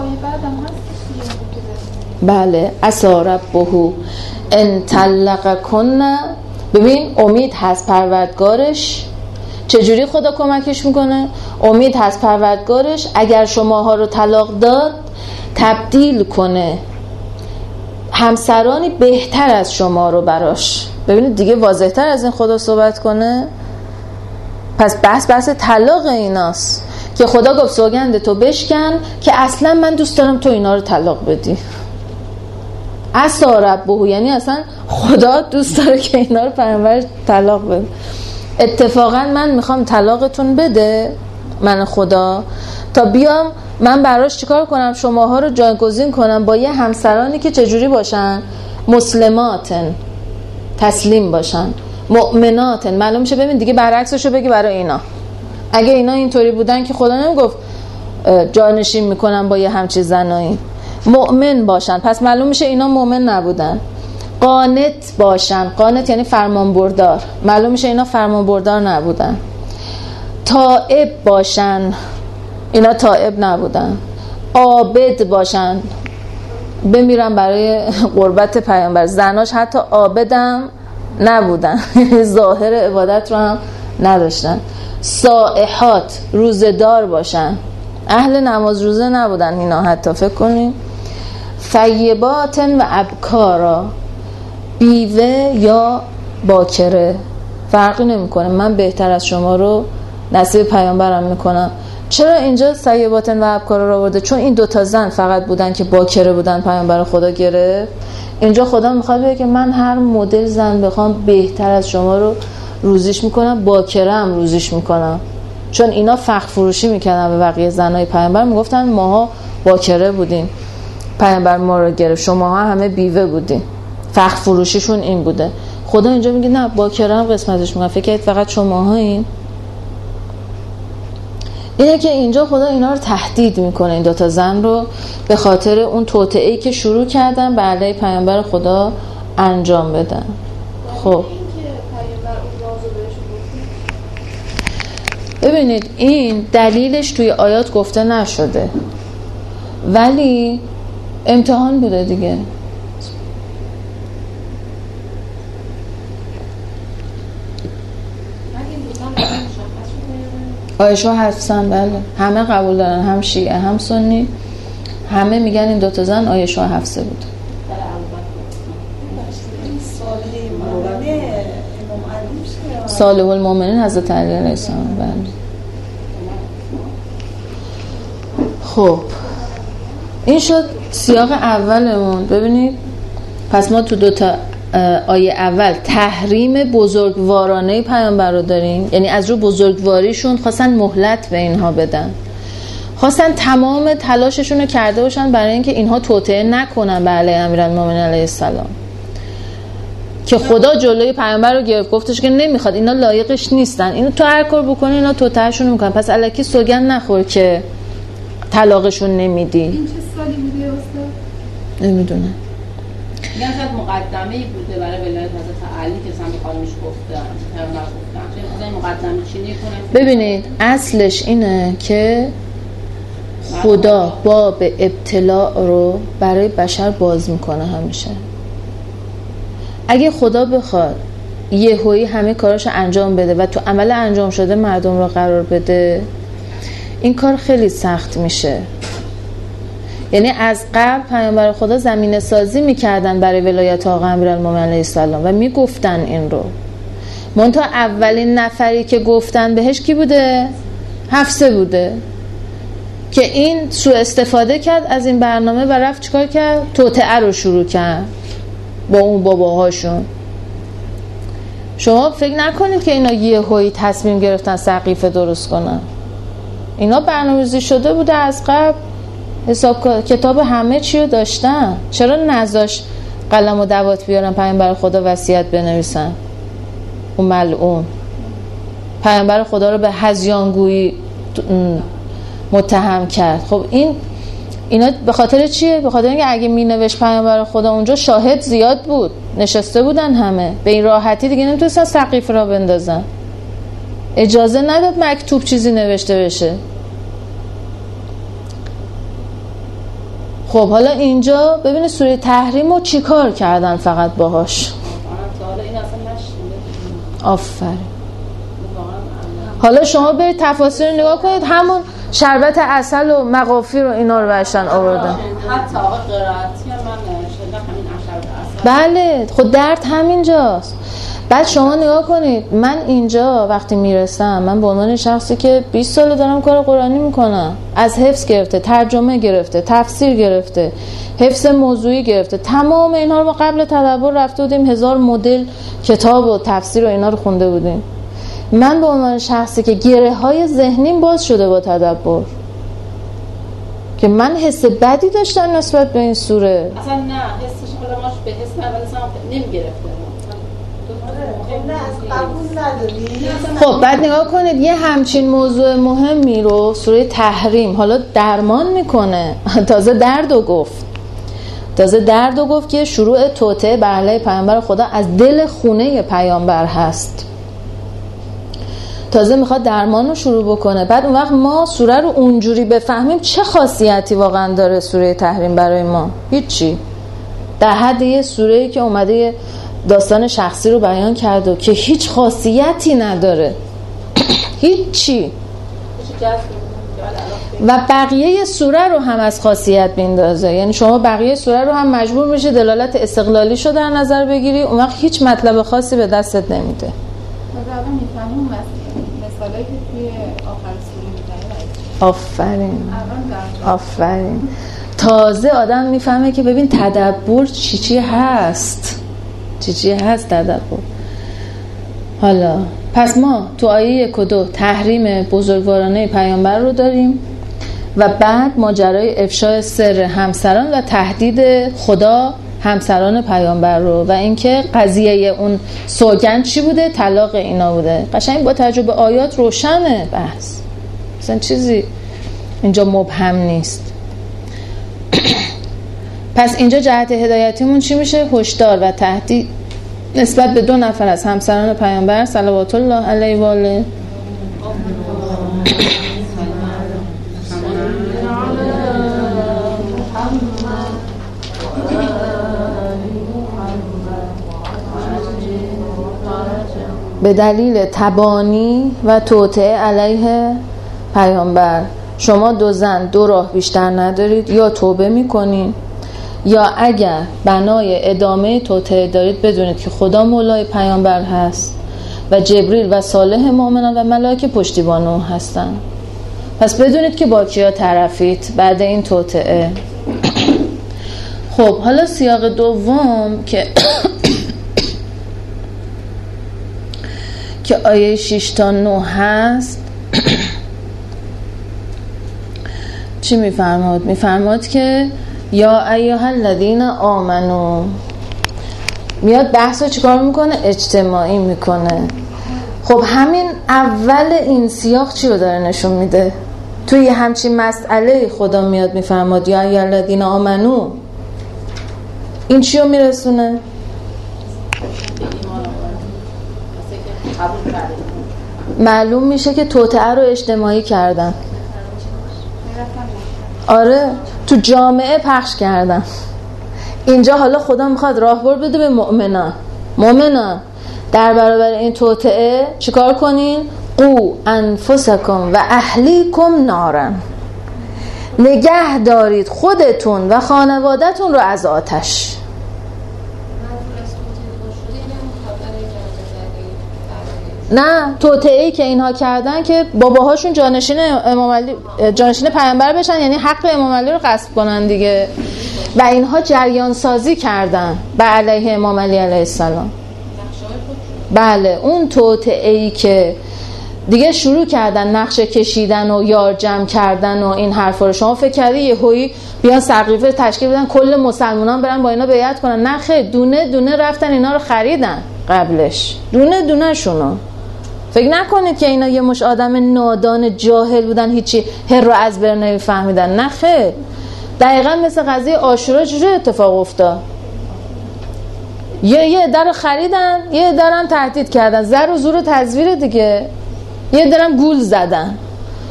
بله عسی ربه ان طلقکن، ببین امید هست پروردگارش چجوری خدا کمکش میکنه؟ امید هست پروردگارش اگر شماها رو طلاق داد تبدیل کنه همسرانی بهتر از شما رو براش. ببینید دیگه واضح‌تر از این خدا صحبت کنه. پس بحث طلاق ایناست که خدا گفت سوگند تو بشکن که اصلا من دوست دارم تو اینا رو طلاق بدی. عسی ربه، یعنی اصلا خدا دوست داره که اینا رو پیامبرش طلاق بده. اتفاقا من میخوام طلاقتون بده من خدا تا بیام من براش چیکار کنم؟ شماها رو جایگزین کنم با یه همسرانی که چجوری باشن؟ مسلماتن، تسلیم باشن، مؤمناتن. معلوم میشه ببین دیگه برعکسشو بگی برای اینا. اگه اینا اینطوری بودن که خدا نمیگفت جانشین میکنن با یه همچین زنایی. مؤمن باشن، پس معلوم میشه اینا مؤمن نبودن. قانت باشن، قانت یعنی فرمان بردار، معلوم میشه اینا فرمان بردار نبودن. تائب باشن، اینا تائب نبودن. عابد باشن، بمیرن برای قربت پیامبر. زناش حتی عابدم نبودن، ظاهر عبادت رو هم نداشتن. صائحات، روزدار باشن، اهل نماز روزه نبودن اینا حتی، فکر کنیم. ثیباتن و ابکارا، بیوه یا باکره فرقی نمیکنه، من بهتر از شما رو نصیب پیامبرم میکنم. چرا اینجا ثیباتن و ابکارا رو آورده؟ چون این دوتا زن فقط بودن که باکره بودن، پیامبر خدا گرفت. اینجا خدا میخواد بگه که من هر مدل زن بخوام بهتر از شما رو روزیش میکنم، باکره هم روزیش میکنم. چون اینا فخر فروشی میکردن به بقیه زنای پیامبر، میگفتن ماها باکره بودیم، پیامبر ما رو گرفت، شماها همه بیوه بودین. فخر فروشیشون این بوده. خدا اینجا میگه نه، باکره هم قسمتش میکنم، فکر کنید فقط شماها این. اینه که اینجا خدا اینا رو تهدید میکنه، این دوتا زن رو، به خاطر اون توطئه‌ای که شروع کردن به علیه پیامبر خدا انجام بدن. خب ببینید این دلیلش توی آیات گفته نشده، ولی امتحان بوده دیگه. عایشه و حفصن، بله همه قبول دارن، هم شیعه هم سنی، همه میگن این دوتا زن عایشه و حفصه بود. صالح المؤمنین حضرت علی علیه السلام. بله. خب این شد سیاق اولمون. ببینید پس ما تو دوتا آیه اول تحریم بزرگوارانه پیامبر رو داریم، یعنی از رو بزرگواریشون خواستن مهلت به اینها بدن، خواستن تمام تلاششون رو کرده باشن برای اینکه اینها توطئه نکنن به علیه امیرالمومنین علیه السلام، که خدا جلوی پیامبر رو گرفت، گفتش که نمیخواد، اینا لایقش نیستن، اینو تو هر کار بکنی اینا توطئه‌شون میکنن، پس الکی سوگند نخور که طلاقشون نمیدی. این چه سالی بوده استاد؟ نمیدونم. میگن شاید مقدمه‌ای بوده برای ولایت حضرت علی که سمت خانمش گفتن، پیامبر گفتن چه مقدمه چینی کنه. ببینید اصلش اینه که خدا باب ابتلاع رو برای بشر باز میکنه همیشه. اگه خدا بخواد یهویی همه کاراشو انجام بده و تو عمل انجام شده مردم رو قرار بده، این کار خیلی سخت میشه. یعنی از قبل پیامبر خدا زمینه سازی میکردن برای ولایت آقا امیرالمومنین علیه السلام و میگفتن این رو. منتها اولین نفری که گفتن بهش کی بوده؟ حفصه بوده که این سوء استفاده کرد از این برنامه و رفت چیکار کرد؟ توطئه رو شروع کرد با اون باباهاشون. شما فکر نکنید که اینا یهویی تصمیم گرفتن سقیفه درست کنن. اینا برنامه‌ریزی شده بوده از قبل، حساب کتاب همه چی رو داشتن. چرا نذاش قلم و دوات بیارن پیامبر خدا وصیت بنویسن؟ اون ملعون پیامبر خدا رو به هذیانگویی متهم کرد. خب اینا به خاطر چیه؟ به خاطر اینکه اگه مینوشت پیامبر خدا اونجا شاهد زیاد بود، نشسته بودن همه، به این راحتی دیگه نمیتونستن سقیفه را بندازن، اجازه نداد مکتوب چیزی نوشته بشه. خب حالا اینجا ببینید سوره تحریم رو چی کار کردن فقط باهاش. آفرین. حالا شما برید تفاسیر نگاه کنید، همون شربت عسل و مغافیر و اینا رو برشتن آوردن. حتی آقا قرائتی من شدم همین شربت عسل. بله خود درد همینجاست. بعد شما نگاه کنید، من اینجا وقتی میرسم، من به عنوان شخصی که 20 سال دارم کار قرآنی میکنم، از حفظ گرفته، ترجمه گرفته، تفسیر گرفته، حفظ موضوعی گرفته، تمام اینا رو ما قبل تدبر رفته بودیم، 1000 مدل کتاب و تفسیر و اینا رو خونده بودیم. من به عنوان شخصی که گره های ذهنیم باز شده با تدبر، که من حس بدی داشتم نسبت به این سوره. اصلا نه حسش خودم ماش به حس اول اصلا نمیگرفته. خب بعد نگاه کنید، یه همچین موضوع مهمی رو سوره تحریم حالا درمان میکنه. تازه درد گفت که شروع توطئه بر علیه پیامبر خدا از دل خونه پیامبر هست. تازه میخواد درمان رو شروع بکنه. بعد اون وقت ما سوره رو اونجوری بفهمیم چه خاصیتی واقعا داره سوره تحریم برای ما؟ هیچی. در حد یه سوره‌ای که اومده داستان شخصی رو بیان کرده که هیچ خاصیتی نداره. هیچی. و بقیه سوره رو هم از خاصیت بیندازه. یعنی شما بقیه سوره رو هم مجبور میشه دلالت استقلالی شو در نظر بگیری، اون وقت هیچ مطلب خاصی به دستت نمیده. واقعا میفهمیم مثالایی که توی آخر سوره میگه. آفرین. تازه آدم میفهمه که ببین تدبر چی هست تدبر. حالا پس ما تو آیه 1 و 2 تحریم بزرگوارانه پیامبر رو داریم و بعد ماجرای افشای سر همسران و تهدید خدا همسران پیامبر رو و اینکه قضیه اون سوگند چی بوده؟ طلاق اینا بوده. قشنگ با تجربه آیات روشنه بحث، مثلا چیزی اینجا مبهم نیست. پس اینجا جهت هدایتیمون چی میشه؟ هشدار و تهدید نسبت به 2 نفر از همسران پیامبر صلوات الله علیه و آله به دلیل تبانی و توطئه علیه پیامبر. شما 2 زن 2 راه بیشتر ندارید، یا توبه میکنین، یا اگر بنای ادامه توطئه دارید بدونید که خدا مولای پیامبر هست و جبریل و صالح مؤمنان و ملائکه پشتیبان او هستن. پس بدونید که با کیا طرفید بعد این توطئه. خب حالا سیاق دوم که که آیه 6 تا 9 هست چی میفرماد؟ میفرماد که یا ایها الذین آمنو. میاد بحث رو چیکار میکنه؟ اجتماعی میکنه. خب همین اول این سیاق چی رو داره نشون میده؟ توی همچین مسئله خدا میاد میفرماد یا ایها الذین آمنو. این چی رو میرسونه؟ معلوم میشه که توطئه رو اجتماعی کردن. آره تو جامعه پخش کردن. اینجا حالا خدا میخواد راهبر بده به مؤمنان در برابر این توطئه چیکار کنین؟ قو انفسکم و اهلیکم نارن. نگه دارید خودتون و خانواده‌تون رو از آتش. نه، توطئه‌ای که اینها کردن که باباهاشون جانشین پیامبر بشن، یعنی حق امام علی رو غصب کنن دیگه، و اینها جریان سازی کردن به علیه امام علی علیه السلام. بله، اون توطئه‌ای که دیگه شروع کردن نقشه کشیدن و یار جمع کردن و این حرفا رو. شما فکر کردی یهویی بیان سقیفه تشکیل بدن کل مسلمانان برن با اینا بیعت کنن؟ نه خیر، دونه دونه رفتن اینا رو خریدن قبلش، دونه دونه شونو. فکر نکنید که اینا یه مش آدم نادان جاهل بودن هیچی هر رو از بر نمیفهمیدن. نه خیر، دقیقاً مثل قضیه عاشورا چجوری اتفاق افتاد؟ یه عده رو خریدن، یه عده رو تهدید کردن، زر و زور و تزویر دیگه، یه عده رو گول زدن.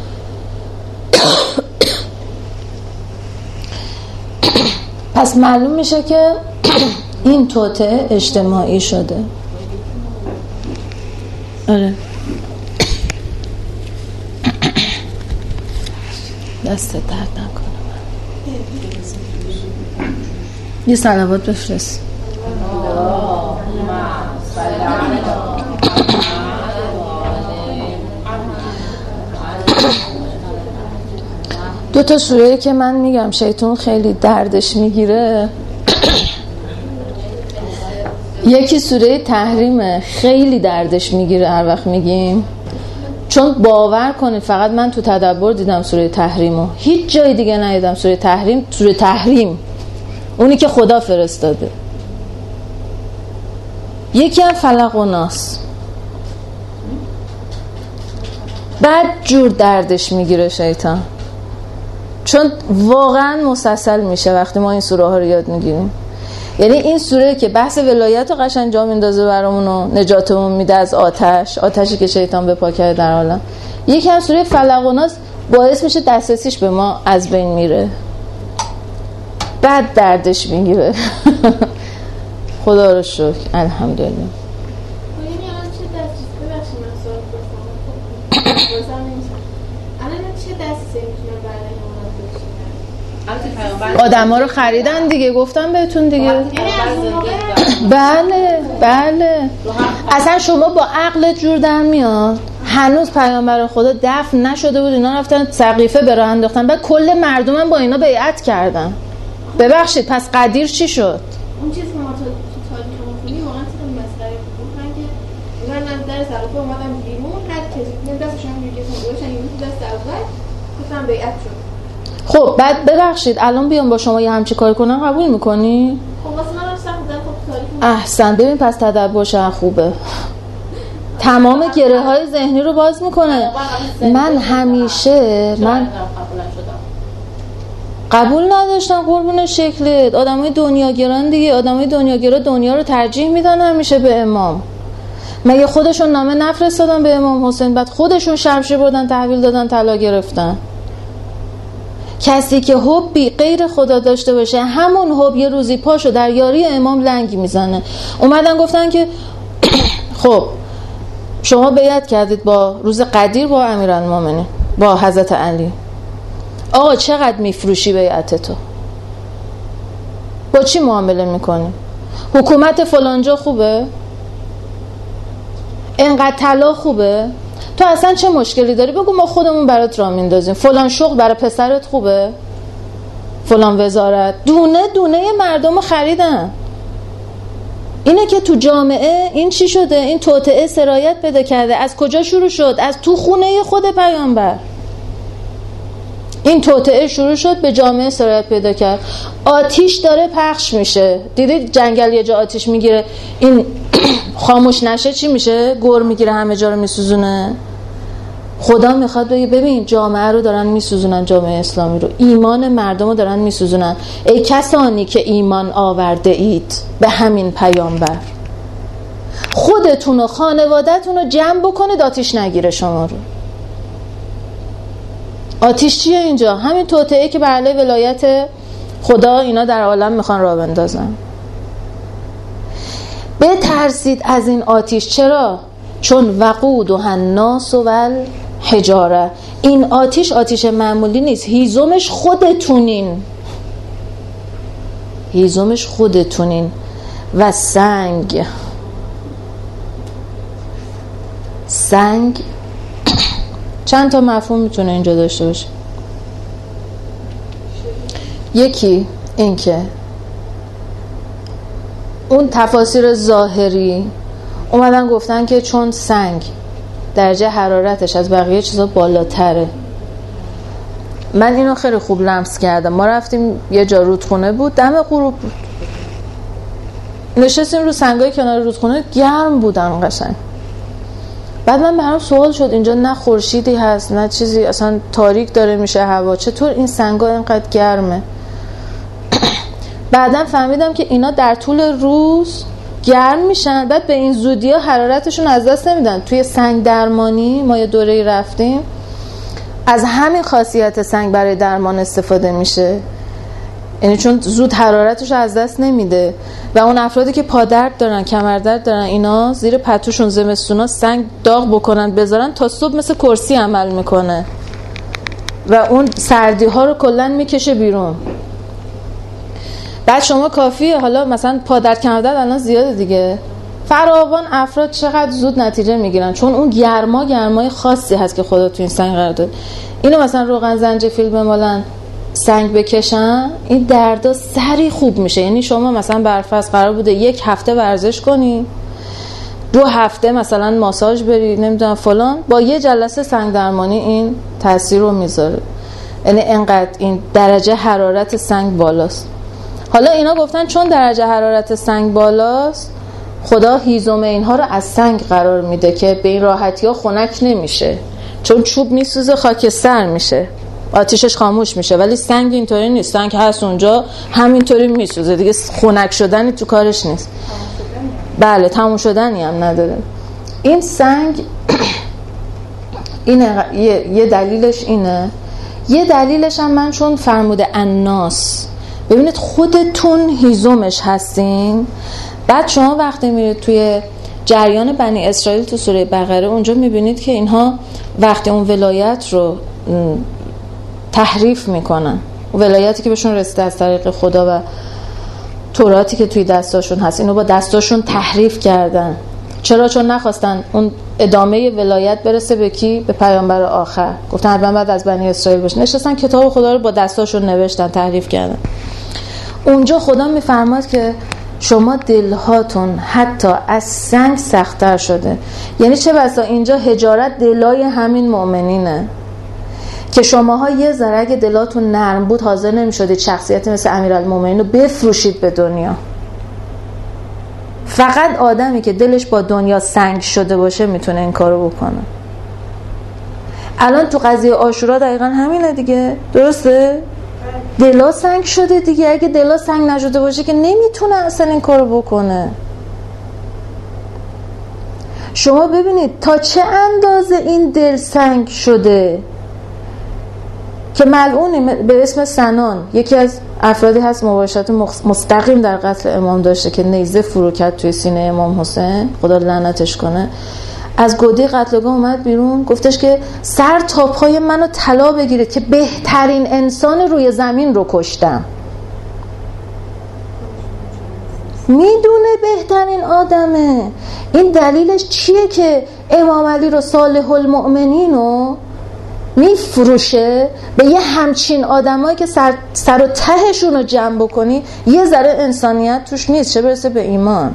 پس معلوم میشه که این توطئه اجتماعی شده. آره دست درد نکنه. یه صلوات بفرست. دو تا سوره که من میگم شیطان خیلی دردش میگیره، یکی سوره تحریمه، خیلی دردش میگیره هر وقت میگیم، چون باور کنید فقط من تو تدبر دیدم سوره تحریمو، هیچ جای دیگه ندیدم. سوره تحریم اونی که خدا فرستاده. یکی هم فلق و ناس. بعد جور دردش میگیره شیطان، چون واقعا مسلسل میشه وقتی ما این سوره ها رو یاد میگیریم. یعنی این سوره که بحث ولایت رو قشنگ جا میندازه برامون و نجاتمون میده از آتشی که شیطان به پا کرده در عالم. یکی هم سوره فلق و ناس باعث میشه دسترسیش به ما از بین میره، بعد دردش میگیره. خدا رو شکر، الحمدلله. آدم ها رو خریدن دیگه، گفتم بهتون دیگه. بله اصلا شما با عقل جور در میاد. هنوز پیامبر خدا دفن نشده بود، اینا رفتن سقیفه به راه انداختن، بعد کل مردم با اینا بیعت کردن. ببخشید پس قدیر چی شد؟ اون چیزی که ما تو تاریخ مفهومی واقعا چیزی مسخره بود. من در سقیفه اومدم بیرون، هر کسی من دستشون میگه گوشن این دست اول گفتم بیعت شد. خب بعد ببخشید الان بیام با شما یه همچی کار کنم قبول میکنی؟ خب واسه من هم سخت بودن. خب تاریخ احسن. ببین پس تدبر چقدر خوبه، تمام گره های ذهنی رو باز میکنه. من همیشه قبول نداشتم قربون شکلت. آدمای دنیاگران دیگه، آدمای دنیاگرا دنیا رو ترجیح میدن همیشه به امام. مگه خودشون نامه نفرستادن به امام حسین، بعد خودشون شمشیر بردن تحویل دادن طلا گرفتن؟ کسی که حبی غیر خدا داشته باشه همون حب یه روزی پاشو در یاری امام لنگ میزنه. اومدن گفتن که خب شما بیعت کردید با روز قدیر با امیرالمومنین با حضرت علی، آقا چقدر میفروشی بیعت تو؟ با چی معامله میکنی؟ حکومت فلانجا خوبه؟ انقدر طلا خوبه؟ تو اصلا چه مشکلی داری؟ بگو ما خودمون برات راه میندازیم. فلان شغل برای پسرت خوبه؟ فلان وزارت؟ دونه دونه مردم خریدن. اینه که تو جامعه این چی شده؟ این توطئه سرایت پیدا کرده. از کجا شروع شد؟ از تو خونه خود پیامبر. این توطئه شروع شد، به جامعه سرایت پیدا کرد. آتیش داره پخش میشه. دیدید جنگل یه جا آتیش میگیره، این خاموش نشه چی میشه؟ گر میگیره همه جا رو میسوزونه. خدا میخواد بگه ببین جامعه رو دارن میسوزونن، جامعه اسلامی رو، ایمان مردم رو دارن میسوزونن. ای کسانی که ایمان آورده اید به همین پیامبر، خودتون و خانواده‌تون رو جمع بکنید آتیش نگیره شما رو. آتیش چیه اینجا؟ همین توطئه که بر علیه ولایت خدا اینا در عالم میخوان راه بندازن. بترسید از این آتیش. چرا؟ چون وقود و الناس و الحجاره. این آتیش معمولی نیست، هیزمش خودتونین. و سنگ چند تا مفهوم میتونه اینجا داشته باشه. یکی این که اون تفاسیر ظاهری اومدن گفتن که چون سنگ درجه حرارتش از بقیه چیزا بالاتره. من اینو خیلی خوب لمس کردم. ما رفتیم یه جا رودخونه بود، دم غروب بود، نشستیم رو سنگای کنار رودخونه، گرم بودن قشنگ. بعد من برام سوال شد اینجا نه خورشیدی هست نه چیزی، اصلا تاریک داره میشه هوا، چطور این سنگا اینقدر گرمه؟ بعدم فهمیدم که اینا در طول روز گرم میشن، بعد به این زودی ها حرارتشون از دست نمیدن. توی سنگ درمانی ما یه دوره‌ای رفتیم، از همین خاصیت سنگ برای درمان استفاده میشه، یعنی چون زود حرارتش از دست نمیده. و اون افرادی که پادرد دارن، کمردرد دارن، اینا زیر پتوشون زمستونا سنگ داغ بکنن بذارن تا صبح مثل کرسی عمل میکنه. و اون سردی ها رو کلن میکشه بیرون. بعد شما کافیه حالا مثلا پادر کمدد الان زیاده دیگه، فراوان افراد چقدر زود نتیجه میگیرن، چون اون گرمای خاصی هست که خدا تو این سنگ قرار داد. اینو مثلا روغن زنجفیل بمالن سنگ بکشن، این دردا سری خوب میشه. یعنی شما مثلا برفرض قرار بوده 1 هفته ورزش کنی، 2 هفته مثلا ماساژ بری، نمیدونم فلان، با 1 جلسه سنگ درمانی این تاثیر رو میذاره. یعنی انقدر این درجه حرارت سنگ بالاست. حالا اینا گفتن چون درجه حرارت سنگ بالاست، خدا هیزم اینها رو از سنگ قرار میده که به این راحتی ها خنک نمیشه، چون چوب میسوزه خاکستر میشه، آتیشش خاموش میشه، ولی سنگ اینطوری نیست. سنگ هست اونجا همینطوری میسوزه دیگه، خنک شدنی تو کارش نیست. بله تموم شدنی هم نداره. این سنگ اینه، یه دلیلش اینه. یه دلیلش هم من چون فرموده الناس، ببینید خودتون هیزمش هستین. بعد شما وقتی میرید توی جریان بنی اسرائیل تو سوره بقره، اونجا میبینید که اینها وقتی اون ولایت رو تحریف میکنن، ولایتی که بهشون رسیده از طریق خدا و توراتی که توی دستاشون هست، اینو با دستاشون تحریف کردن. چرا؟ چون نخواستن اون ادامه ولایت برسه به کی؟ به پیامبر آخر. گفتن حتما بعد از بنی اسرائیل بشه. نشستن کتاب خدا رو با دستاشون نوشتن، تحریف کردن. اونجا خدا میفرماد که شما دلهاتون حتی از سنگ سخت‌تر شده. یعنی چه بسا اینجا حجارت دلای همین مؤمنینه که شماها یه ذره اگه دلاتون نرم بود حاضر نمی‌شدید شخصیتی مثل امیرالمومنین رو بفروشید به دنیا. فقط آدمی که دلش با دنیا سنگ شده باشه میتونه این کارو بکنه. الان تو قضیه عاشورا دقیقاً همینه دیگه، درسته؟ دلا سنگ شده دیگه. اگه دلا سنگ نشده باشه که نمیتونه اصلا این کارو بکنه. شما ببینید تا چه اندازه این دل سنگ شده که ملعونی به اسم سنان، یکی از افرادی هست مباشرت مستقیم در قتل امام داشته که نیزه فرو کرد توی سینه امام حسین، خدا لعنتش کنه، از گودی قتلگاه اومد بیرون، گفتش که سر تا پای منو طلا بگیرید که بهترین انسان روی زمین رو کشتم. میدونه بهترین آدمه. این دلیلش چیه که امام علی رو صالح المؤمنین رو میفروشه به یه همچین آدمایی که سر و تهشون رو جمع بکنی یه ذره انسانیت توش نیست، چه برسه به ایمان.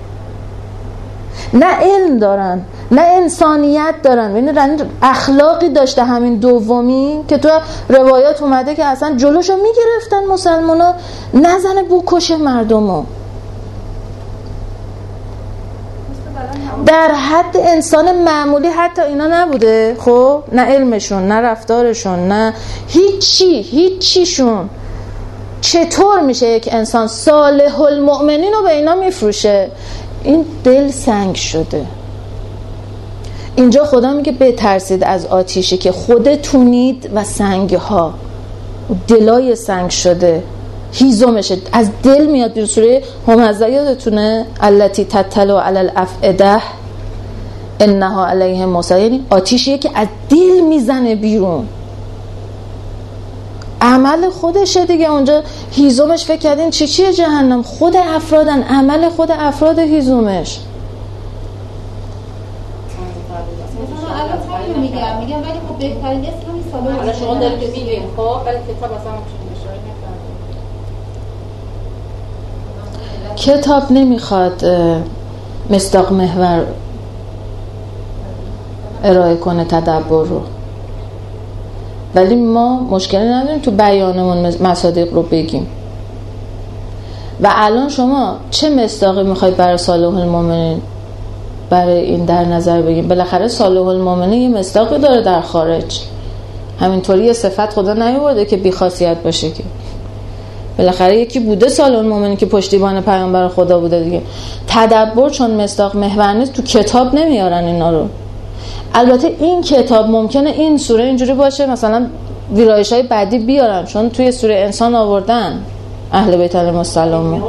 نه علم دارن نه انسانیت دارن. ببینید اخلاقی داشته همین دومی که تو روایات اومده که اصلا جلوشو میگرفتن مسلمانا نزنه بکشه مردمو. در حد انسان معمولی حتی اینا نبوده. خب نه علمشون نه رفتارشون نه هیچیشون. چطور میشه یک انسان صالح المؤمنین رو به اینا میفروشه؟ این دل سنگ شده. اینجا خدا میگه بترسید از آتیشی که خودتونید و سنگها، دلای سنگ شده، هیزمشه، از دل میاد بیرون. سوره همزه یادتونه التی تطلع علی الافئده انها علیهم موصد، یعنی آتیشیه که از دل میزنه بیرون. عمل خودشه دیگه. اونجا هیزمش فکر کردین چیه جهنم؟ خود افرادن، عمل خود افراد هیزمش. میگم ولی خب بهترین است همین سالا. حالا شما دارید میگین خب ولی کتاب اصلا اشاره نکردید. کتاب نمیخواد مصداق محور ارائه کنه تدبر رو، ولی ما مشکلی نداریم تو بیانمون مصادیق رو بگیم. و الان شما چه مصداقی میخواید برای صالح المؤمنین برای این در نظر بگیم؟ بالاخره صالح المؤمنین یه مصداقی داره در خارج. همینطوری یه صفت خدا نیاورده که بی خاصیت باشه که. بالاخره یکی بوده صالح المؤمنین که پشتیبان پیامبر خدا بوده دیگه. تدبر چون مصداق محور نیست تو کتاب نمیارن اینا رو. البته این کتاب ممکنه این سوره اینجوری باشه مثلا ویرایش‌های بعدی بیارن، چون توی سوره انسان آوردن اهل بیت علیهم السلام.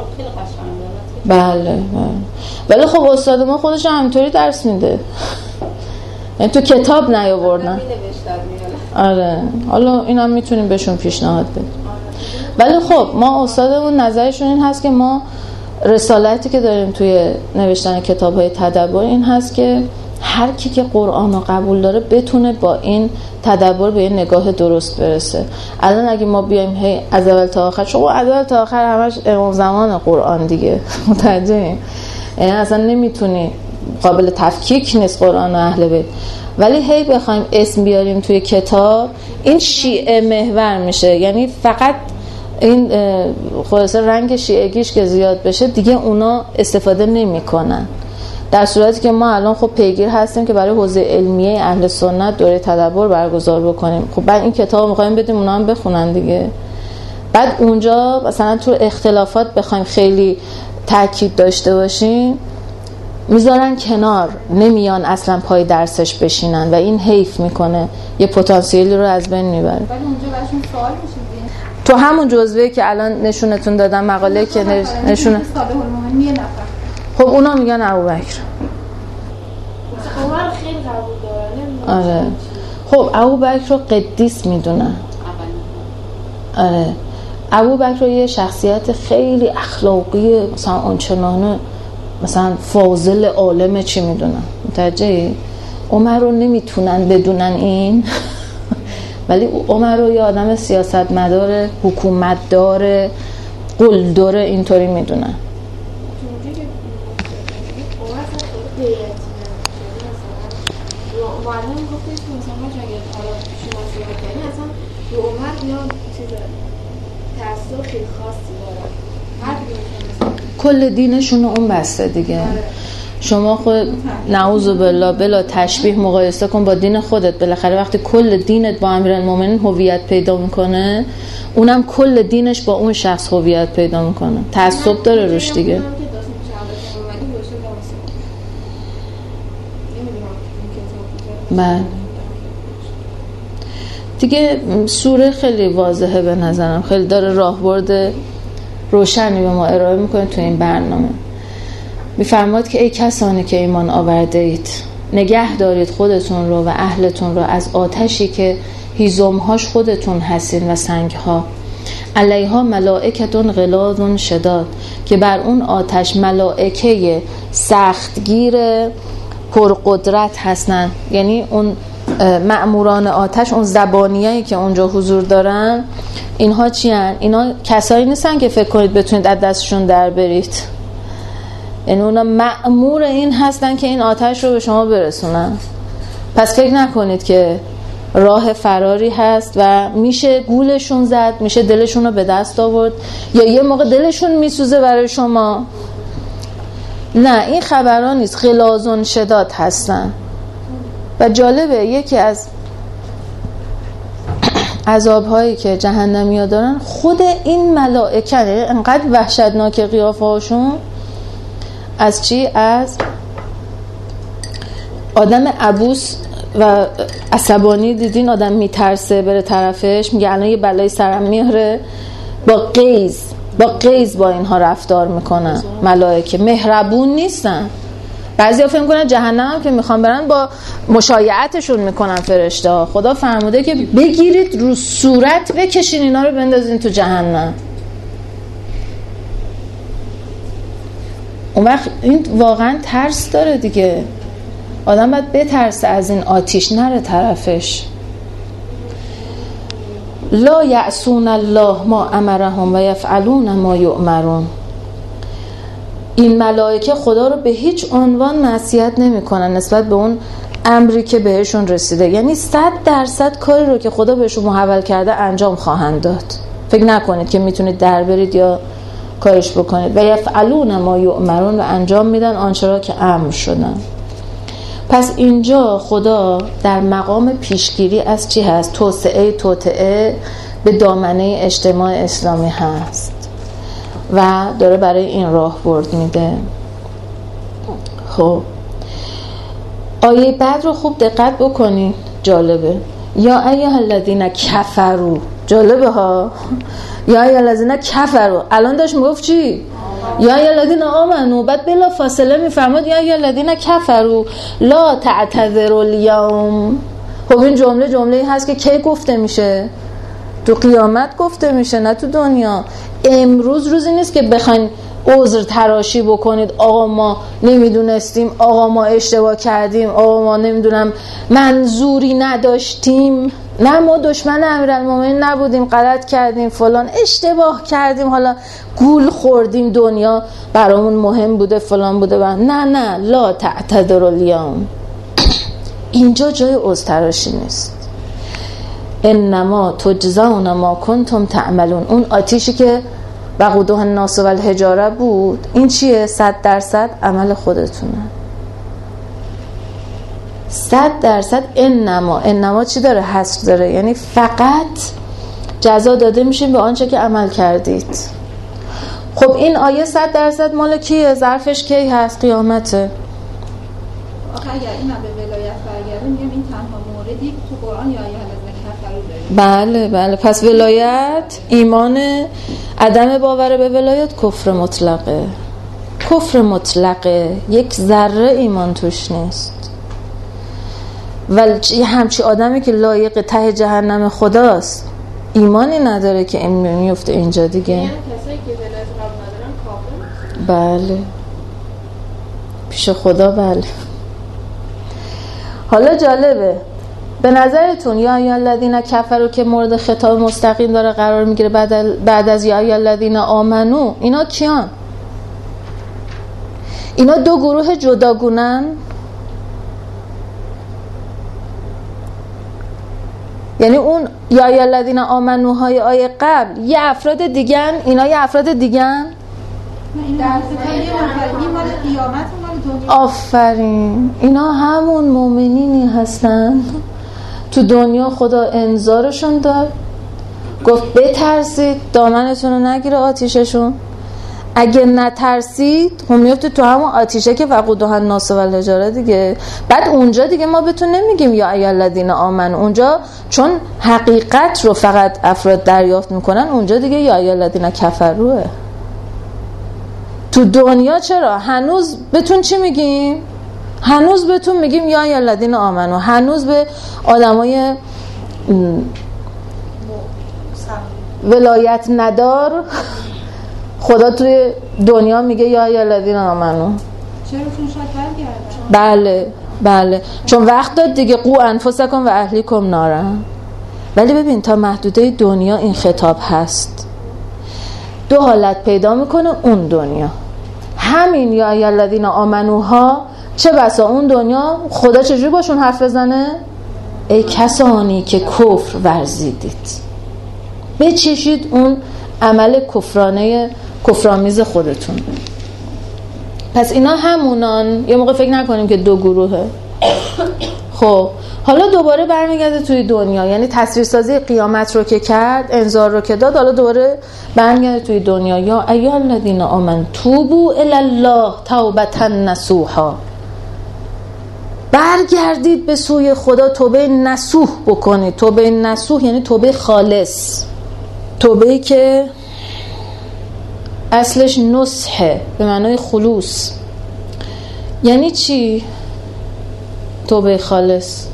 بله. ولی خب استاد ما خودش همینطوری درس میده. یعنی تو کتاب نیاوردن. آره حالا اینم میتونیم بهشون پیشنهاد بدیم. ولی خب ما استادمون نظرشون این هست که ما رسالتی که داریم توی نوشتن کتاب‌های تدبر این هست که هر کی که قرآن رو قبول داره بتونه با این تدبر به این نگاه درست برسه. الان اگه ما بیایم هی از اول تا آخر، چون از اول تا آخر همش امام زمان قرآن دیگه، متوجهی؟ یعنی اصلا نمیتونی، قابل تفکیک نیست قرآن و اهل بیت. ولی هی بخوایم اسم بیاریم توی کتاب این شیعه محور میشه، یعنی فقط این خلاصه رنگ شیعگیش که زیاد بشه دیگه اونا استفاده نمیکنن. در صورتی که ما الان خب پیگیر هستیم که برای حوزه علمیه اهل سنت دوره تدبر برگزار بکنیم. خب بعد این کتاب می‌خوایم بدیم اونا هم بخونن دیگه. بعد اونجا مثلا تو اختلافات بخوایم خیلی تاکید داشته باشیم میذارن کنار، نمیان اصلا پای درسش بشینن و این حیف میکنه، یه پتانسیلی رو از بین میبره. ولی اونجا براشون سوال میشه تو همون جزوه‌ای که الان نشونتون دادم مقاله که نشونه صالح المؤمنین یه نفر، خب اونا میگن ابوبکر. عمر خیلی قبول داره. آره خب ابوبکر رو قدیس میدونن. آره ابوبکر رو یه شخصیت خیلی اخلاقی مثلا آنچنانه مثلا فاضل عالم چی میدونن، متوجهی؟ عمر رو نمیتونن بدونن این ولی عمر رو یه آدم سیاستمدار، حکومتدار، قلدر اینطوری میدونن. معلم گفتش که مثلا ما اگه شما صحبت کنید اصلا رو عمر یا چیز تأثیر خیلی خاصی داره. هر کل دینشون اون بسته دیگه. شما خود نعوذ بالله بلا تشبیه مقایسه کن با دین خودت. بالاخره وقتی کل دینت با امیرالمومنین هویت پیدا میکنه، اونم کل دینش با اون شخص هویت پیدا میکنه. تعصب داره روش دیگه. بله دیگه سوره خیلی واضحه به نظرم، خیلی داره راهبرد روشنی به ما ارائه میکنه تو این برنامه. میفرماد که ای کسانی که ایمان آورده اید نگه دارید خودتون رو و اهلتون رو از آتشی که هیزمهاش خودتون هستین و سنگها، علیها ملائکتون غلاظ شداد، که بر اون آتش ملائکه سختگیر پرقدرت هستن. یعنی اون مأموران آتش، اون زبانیایی که اونجا حضور دارن، اینها چی هن؟ اینا کسایی نیستن که فکر کنید بتونید از دستشون در برید. یعنی اونا مأمور این هستن که این آتش رو به شما برسونن. پس فکر نکنید که راه فراری هست و میشه گولشون زد، میشه دلشون رو به دست آورد، یا یه موقع دلشون میسوزه برای شما. نه، این خبران نیست. غلاظ شداد هستن. و جالبه یکی از عذاب‌هایی که جهنمیا دارن خود این ملائکه، انقدر وحشتناک قیافه هاشون. از چی؟ از آدم عبوس و عصبانی دیدین آدم میترسه بره طرفش، میگه الان یه بلای سرم میاره، با غیظ با اینها رفتار میکنن. ملائکه مهربون نیستن. بعضیا فکر میکنن جهنم هم که میخوان برن با مشایعتشون میکنن فرشته ها. خدا فرموده که بگیرید رو صورت بکشین اینا رو بندازین تو جهنم. اون وقت این واقعا ترس داره دیگه. آدم باید بترسه از این آتیش، نره طرفش. لا یعصون الله ما امرهم و یفعلون ما یؤمرون. این ملائکه خدا رو به هیچ عنوان معصیت نمی‌کنن نسبت به اون امری که بهشون رسیده. یعنی 100% کاری رو که خدا بهشون محول کرده انجام خواهند داد. فکر نکنید که میتونید در برید یا کارش بکنید. و یفعلون ما یؤمرون، و انجام میدن آنچه را که امر شدن. پس اینجا خدا در مقام پیشگیری از چی هست؟ توطئه به دامنه اجتماع اسلامی هست و داره برای این راه برد میده. خب آیه بعد رو خوب دقت بکنید، جالبه. یا ایها الذین کفروا، جالبه ها. یا ایها الذین کفروا، الان داشت میگفت چی؟ یا الذین آمنو، بعد بلا فاصله میفرماد یا الذین کفروا لا تعتذروا اليوم. خب این جمله‌ای هست که کی گفته میشه؟ تو قیامت گفته میشه، نه تو دنیا. امروز روزی نیست که بخواین عذر تراشی بکنید، آقا ما نمیدونستیم، آقا ما اشتباه کردیم، آقا ما نمیدونم منظوری نداشتیم. نه، ما دشمن امیرالمومنین نبودیم، غلط کردیم، فلان اشتباه کردیم، حالا گول خوردیم، دنیا برامون مهم بوده، فلان بوده. نه لا تعتذروا اليوم. اینجا جای عذر تراشی نیست. انما تجزون ما کنتم تعملون. اون آتیشی که وقودها الناس و الحجاره بود، این چیه؟ 100% عمل خودتونه. 100%. انما چی داره؟ حصر داره، یعنی فقط جزا داده میشین به آنچه که عمل کردید. خب این آیه 100% مال کیه؟ ظرفش کی هست؟ قیامته. آخه اگر این به ولایت برگرده میگم این تنها موردی تو قرآن یا آیه الذین کفروا داره. بله. پس ولایت ایمان، عدم باور به ولایت کفر مطلقه. کفر مطلقه، یک ذره ایمان توش نیست. ولی همچی آدمی که لایق ته جهنم خداست، ایمانی نداره که میفته اینجا دیگه. یعنی کسایی که ولایت قبول ندارن کافر؟ بله، پیش خدا. بله. حالا جالبه، به نظرتون یا الذین کفروا که مورد خطاب مستقیم داره قرار میگیره بعد از یا الذین آمنو، اینا کیان؟ اینا دو گروه جداگونن؟ یعنی اون یا الذین آمنو های آیه قبل یه افراد دیگن، اینا یه افراد دیگن؟ این در این مال قیامت مال دنیا. آفرین، اینا همون مومنینی هستن تو دنیا خدا انذارشون داد، گفت بترسید دامنتون رو نگیره آتیششون. اگه نترسید هم میفته تو همون آتیشه که وقودها الناس و الحجاره دیگه. بعد اونجا دیگه ما بهتون نمیگیم یا ای الذین آمنو، اونجا چون حقیقت رو فقط افراد دریافت میکنن، اونجا دیگه یا ای الذین کفروه. تو دنیا چرا هنوز بهتون چی میگیم؟ هنوز بهتون میگیم یا ای الذین آمنو. هنوز به آدمای ولایت ندار خدا توی دنیا میگه یا ای الذین آمنو. چرا؟ چون شاید برگردن. بله، چون وقت داد دیگه، قو انفسکم و اهلیکم نارا. ولی ببین تا محدوده دنیا این خطاب هست. دو حالت پیدا میکنه اون دنیا. همین یا ای الذین آمنوها، چه بسا اون دنیا خدا چجوری باشون حرف بزنه؟ ای کسانی که کفر ورزیدید، بچشید اون عمل کفرآمیز خودتون. پس اینا همونان. یه موقع فکر نکنیم که دو گروهه. خب حالا دوباره برمیگرده توی دنیا، یعنی تصویرسازی قیامت رو که کرد، انذار رو که داد، حالا دوباره برمیگرده توی دنیا. یا ایها الذین آمنوا توبوا الی الله توبة نصوحا. برگردید به سوی خدا، توبه نصوح بکنید. توبه نصوح یعنی توبه خالص، توبه‌ای که اصلش نصحه به معنای خلوص. یعنی چی توبه خالص؟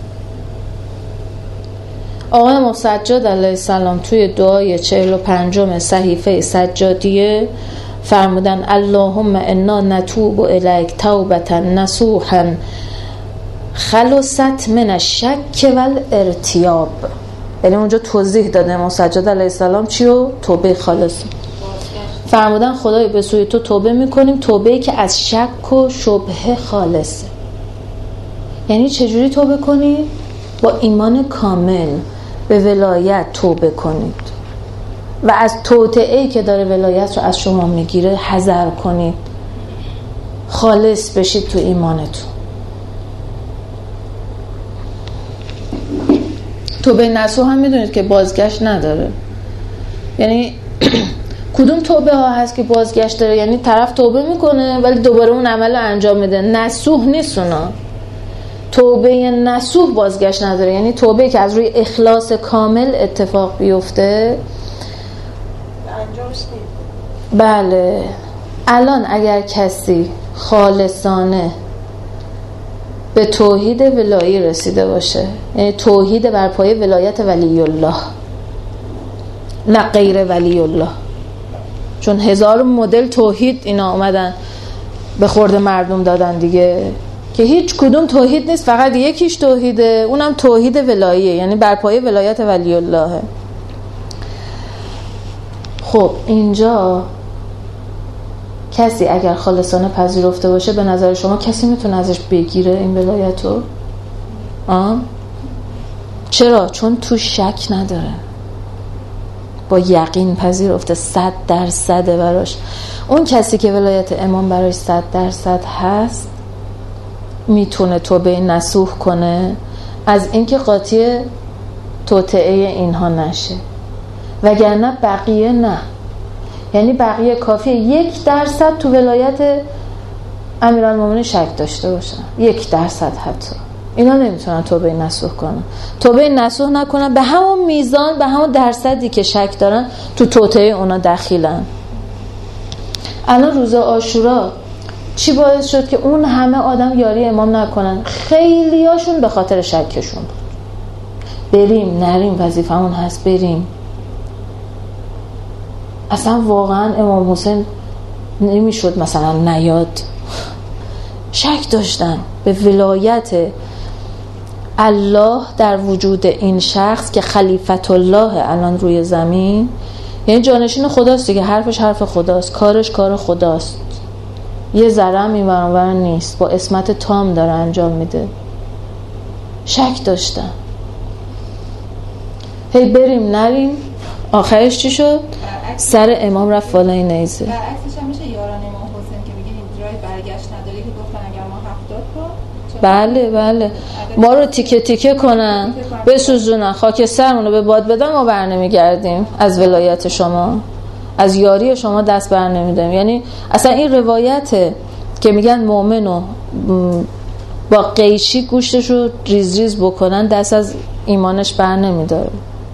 آقای مسجد علیه السلام توی دعای 45 صحیفه سجادیه فرمودن اللهم انا نتوب الیک توبة نصوحا خلصت من الشک والارتیاب. یعنی اونجا توضیح داده مسجد علیه السلام چیو؟ توبه خالص. فرمودن خدای به سوی تو توبه میکنیم، توبه‌ای که از شک و شبهه خالصه. یعنی چجوری توبه کنید؟ با ایمان کامل به ولایت توبه کنید و از توطئه‌ای که داره ولایت رو از شما میگیره حذر کنید، خالص بشید تو ایمانتون. توبه نصوح هم میدونید که بازگشت نداره. یعنی کدوم توبه ها هست که بازگشت داره؟ یعنی طرف توبه میکنه ولی دوباره اون عمل رو انجام میده. نصوح نیست اونا. توبه نصوح بازگشت نداره، یعنی توبه که از روی اخلاص کامل اتفاق بیفته. بله، الان اگر کسی خالصانه به توحید ولایی رسیده باشه، یعنی توحید بر پایه ولایت ولی الله نه غیر ولی الله، چون هزار مدل توحید اینا اومدن به خورد مردم دادن دیگه که هیچ کدوم توحید نیست، فقط یکیش توحیده، اونم توحید ولاییه، یعنی بر پایه ولایت ولی الله. خب اینجا کسی اگر خالصانه پذیرفته باشه، به نظر شما کسی میتونه ازش بگیره این ولایتو؟ چرا؟ چون تو شک نداره، با یقین پذیرفته، 100% براش. اون کسی که ولایت امام براش 100% هست میتونه توبه نصوح کنه از اینکه قاطی توطئه اینها نشه، وگرنه بقیه نه. یعنی بقیه کافیه 1% تو ولایت امیرالمومنین شک داشته باشن، 1% حتی، اینا نمیتونن توبه نصوح کنن. توبه نصوح نکنن به همون میزان، به همون درصدی که شک دارن تو توطئه اونا دخیلن. الان روز عاشورا چی باعث شد که اون همه آدم یاری امام نکنن؟ خیلیاشون به خاطر شکشون بود. بریم نریم وظیفمون هست بریم. اصلا واقعا امام حسین نمیشد مثلا نیاد، شک داشتن به ولایت الله در وجود این شخص که خلیفت الله الان روی زمین، یعنی جانشین خداست دیگه، حرفش حرف خداست، کارش کار خداست، یه ذره هم این ور نیست، با عصمت تام داره انجام میده. شک داشتن، هی بریم نریم. آخرش چی شد؟ سر امام رفت بالای نیزه. برعکسش هم میشه یاران امام حسین که میگه این راه برگشت نداره، که گفتن اگر ما 70 بله ما رو تیکه تیکه کنن، بسوزونن، خاکسترمون رو به باد بدن، ما برنمیگردیم از ولایت شما، از یاری شما دست برنمیداریم. یعنی اصلا این روایته که میگن مؤمنو با قیچی گوشتش رو ریز ریز بکنن دست از ایمانش برنمیداره.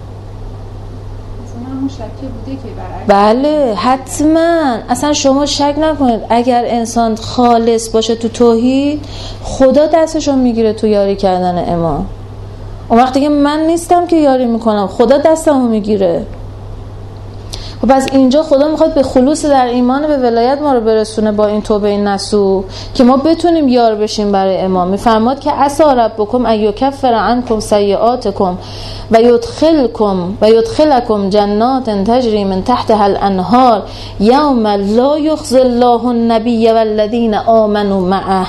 بله حتما، اصلا شما شک نکنید اگر انسان خالص باشه تو توحید، خدا دستشو میگیره تو یاری کردن امام. اون وقتی که من نیستم که یاری میکنم، خدا دستمو میگیره. و پس اینجا خدا میخواد به خلوص در ایمان به ولایت ما رو برسونه با این توبه نصوح که ما بتونیم یار بشیم برای امام. میفرماد که عسى ربکم ان یکفر عنکم سیئاتکم و یدخلکم جنات تجری من تحتها الانهار یوم لا یخزی الله النبی والذین آمنوا معه.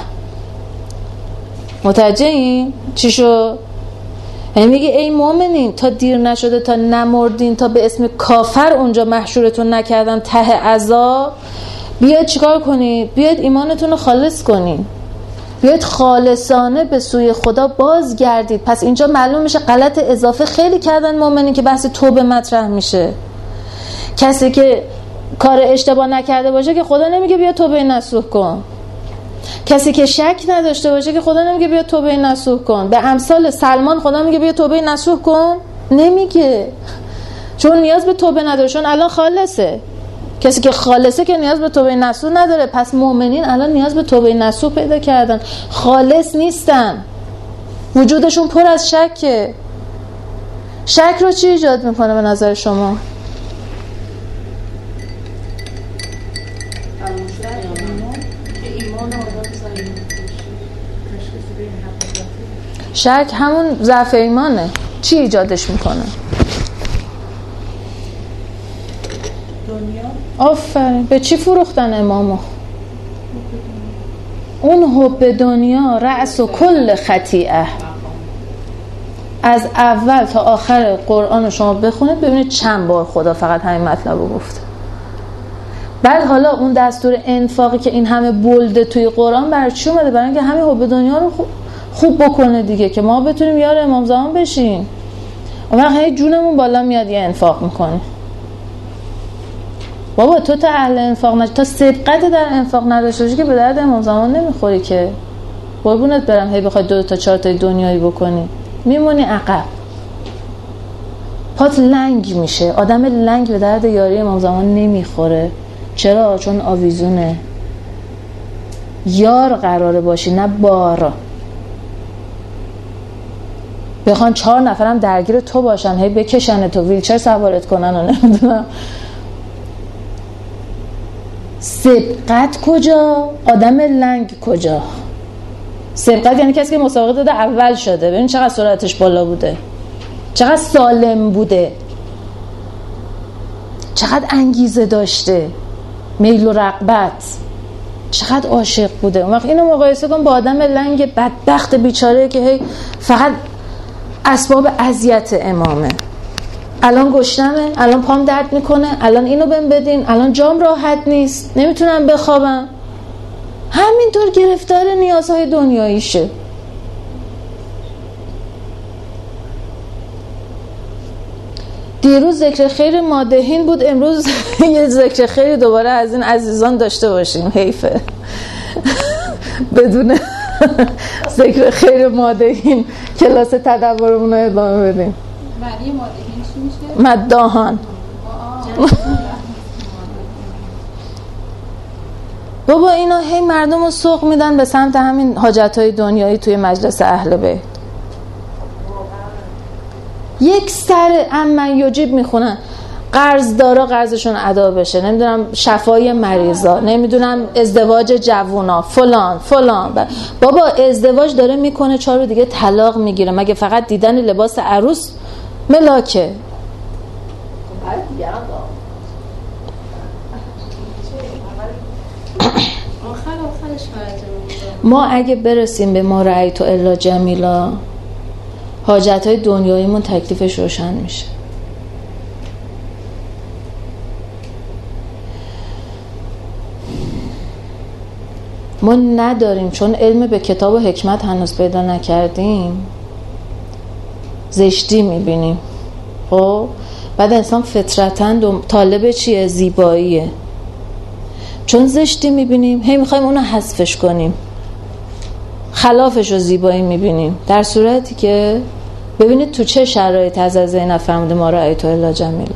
متوجهین چی شد؟ یعنی میگه ای مؤمنین تا دیر نشده، تا نمردین، تا به اسم کافر اونجا محشورتون نکردن ته عذاب، بیاید چیکار کنید؟ بیاید ایمانتون رو خالص کنید، بیاید خالصانه به سوی خدا بازگردید. پس اینجا معلوم میشه غلط اضافه خیلی کردن مؤمنین که بحث توبه مطرح میشه. کسی که کار اشتباه نکرده باشه که خدا نمیگه بیا توبه نصوح کن، کسی که شک نداشته باشه که خدا نمیگه بیا توبه نصوح کن. به امثال سلمان خدا میگه بیا توبه نصوح کن؟ نمیگه، چون نیاز به توبه نداره، چون الان خالصه. کسی که خالصه که نیاز به توبه نصوح نداره. پس مؤمنین الان نیاز به توبه نصوح پیدا کردن، خالص نیستن، وجودشون پر از شکه. شک رو چی ایجاد میکنه به نظر شما؟ شک همون ضعف ایمانه. چی ایجادش میکنه؟ دنیا. آفرین. به چی فروختن امامو؟ اون حب دنیا رأس و کل خطیئه. از اول تا آخر قرآن رو شما بخونید ببینید چند بار خدا فقط همین مطلب رو گفته. بعد حالا اون دستور انفاقی که این همه بلده توی قرآن برای چی اومده؟ برای اینکه همین حب دنیا رو خوب بکنه دیگه، که ما بتونیم یار امام زمان بشیم. اون وقت هی جونمون بالا میاد یه انفاق میکنه. بابا تو تا اهل انفاق نشی، تا سبقت در انفاق نداشته باشی که به درد امام زمان نمیخوری که. قربونت برم هی بخوای 2 تا 4 تا دنیایی بکنی میمونی عقب، پات لنگ میشه. آدم لنگ به درد یاری امام زمان نمیخوره، چرا؟ چون آویزونه. یار قراره باشی نه بار. بخوان 4 نفرم درگیر تو باشن، هی بکشن تو، ویلچر سوارت کنن و نمیدونم. سبقت کجا؟ آدم لنگ کجا؟ سبقت یعنی کسی که مسابقه داده اول شده. ببین چقدر سرعتش بالا بوده، چقدر سالم بوده، چقدر انگیزه داشته، میل و رغبت، چقدر عاشق بوده. اون وقت اینو مقایسه کن با آدم لنگ بدبخت بیچاره که هی فقط اسباب اذیت امامه. الان گشنمه، الان پام درد میکنه، الان اینو بهم بدین، الان جام راحت نیست، نمیتونم بخوابم. همینطور گرفتار نیازهای دنیاییشه. دیروز ذکر خیر مادهین بود، امروز یه ذکر خیر دوباره از این عزیزان داشته باشیم. حیفه بدون ذکر خیر مادهین کلاس تدبرمون رو ادامه بدیم. معنی مادهین چی میشه؟ مداهان. بابا اینا هی مردم رو سوق میدن به سمت همین حاجتهای دنیایی توی مجلس اهل بیت. یک سر امن یجیب میخونن، قرض دارا قرضشون ادا بشه، نمیدونم شفای مریضا، نمیدونم ازدواج جوونا، فلان. بابا ازدواج داره میکنه 4 دیگه طلاق میگیره، مگه فقط دیدن لباس عروس ملاکه؟ ما اگه برسیم به ما رأیت الا جمیلا، حاجتهای دنیاییمون تکلیفش روشن میشه. ما نداریم، چون علم به کتاب و حکمت هنوز پیدا نکردیم، زشتی میبینیم. خب بعد انسان فطرتاً طالب چیه؟ زیباییه. چون زشتی میبینیم هی میخوایم اونو حذفش کنیم، خلافش رو زیبایی میبینیم، در صورتی که ببینید تو چه شرایط از زینب فرموده ما رأیت الا جمیلا.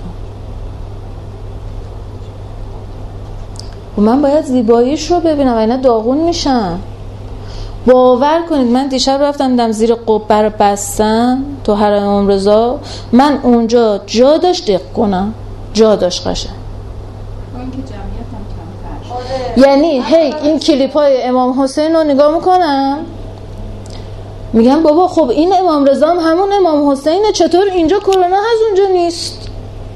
و من باید زیباییش رو ببینم و اینا داغون میشم. باور کنید من دیشب رفتم دیدم زیر قبه رو بستن تو حرم امام رضا، من اونجا جا داشت دق کنم، جا داشت قشنگ. یعنی هی این کلیپ های امام حسین رو نگاه میکنم میگم بابا خب این امام رضا هم همون امام حسینه، چطور اینجا کرونا هست اونجا نیست؟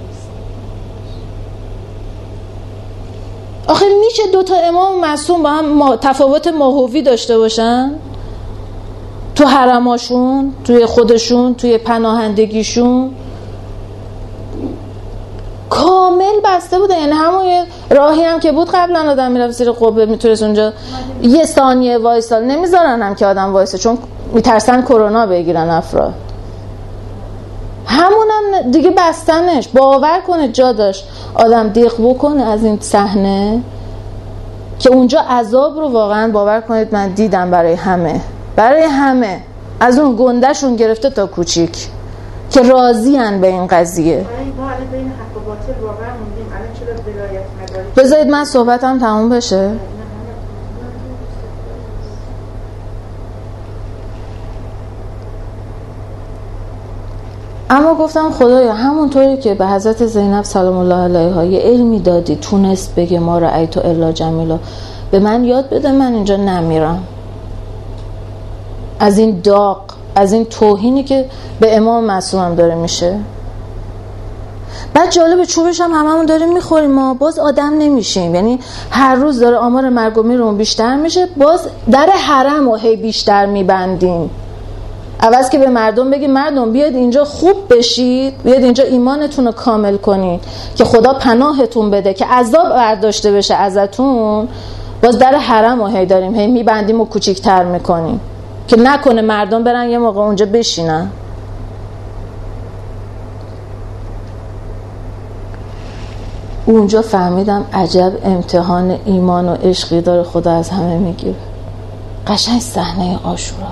آخه میشه 2 امام معصوم با هم تفاوت ماهوی داشته باشن تو حرماشون، توی خودشون، توی پناهندگیشون؟ کامل بسته بوده. یعنی همون یه راهی هم که بود قبلا آدم میرفت زیر قبه میتونست اونجا 1 ثانیه وایسال، نمیذارن هم که آدم وایسه چون میترسن کرونا بگیرن افراد. همونم دیگه بستنش. باور کنه جا داشت آدم دیق بکنه از این صحنه که اونجا عذاب رو واقعا باور کنید من دیدم برای همه از اون گندهشون گرفته تا کوچیک که راضی‌اند به این قضیه. ما الان بین حق و باطل واقعا موندیم. الان چرا ولایت نداریم؟ بذارید من صحبتم تموم بشه. اما گفتم خدایا همونطوری که به حضرت زینب سلام الله علیها یه علمی دادی تونست بگه ما رأیت الا جمیلا، به من یاد بده من اینجا نمیرم از این داغ، از این توهینی که به امام معصوم داره میشه. بعد جالب چوبش هم هممون داریم میخوریم، ما باز آدم نمیشیم. یعنی هر روز داره آمار مرگ و میرمون بیشتر میشه، باز در حرم و هی بیشتر میبندیم. عوض که به مردم بگیم مردم بیاید اینجا خوب بشید، بیاید اینجا ایمانتون رو کامل کنید که خدا پناهتون بده که عذاب برداشته بشه ازتون، باز در حرم و هی داریم هی میبندیم و کوچیک‌تر میکنیم که نکنه مردم برن یه موقع اونجا بشینن. اونجا فهمیدم عجب امتحان ایمان و عشقی داره خدا از همه میگیره. قشنگ صحنه عاشورا.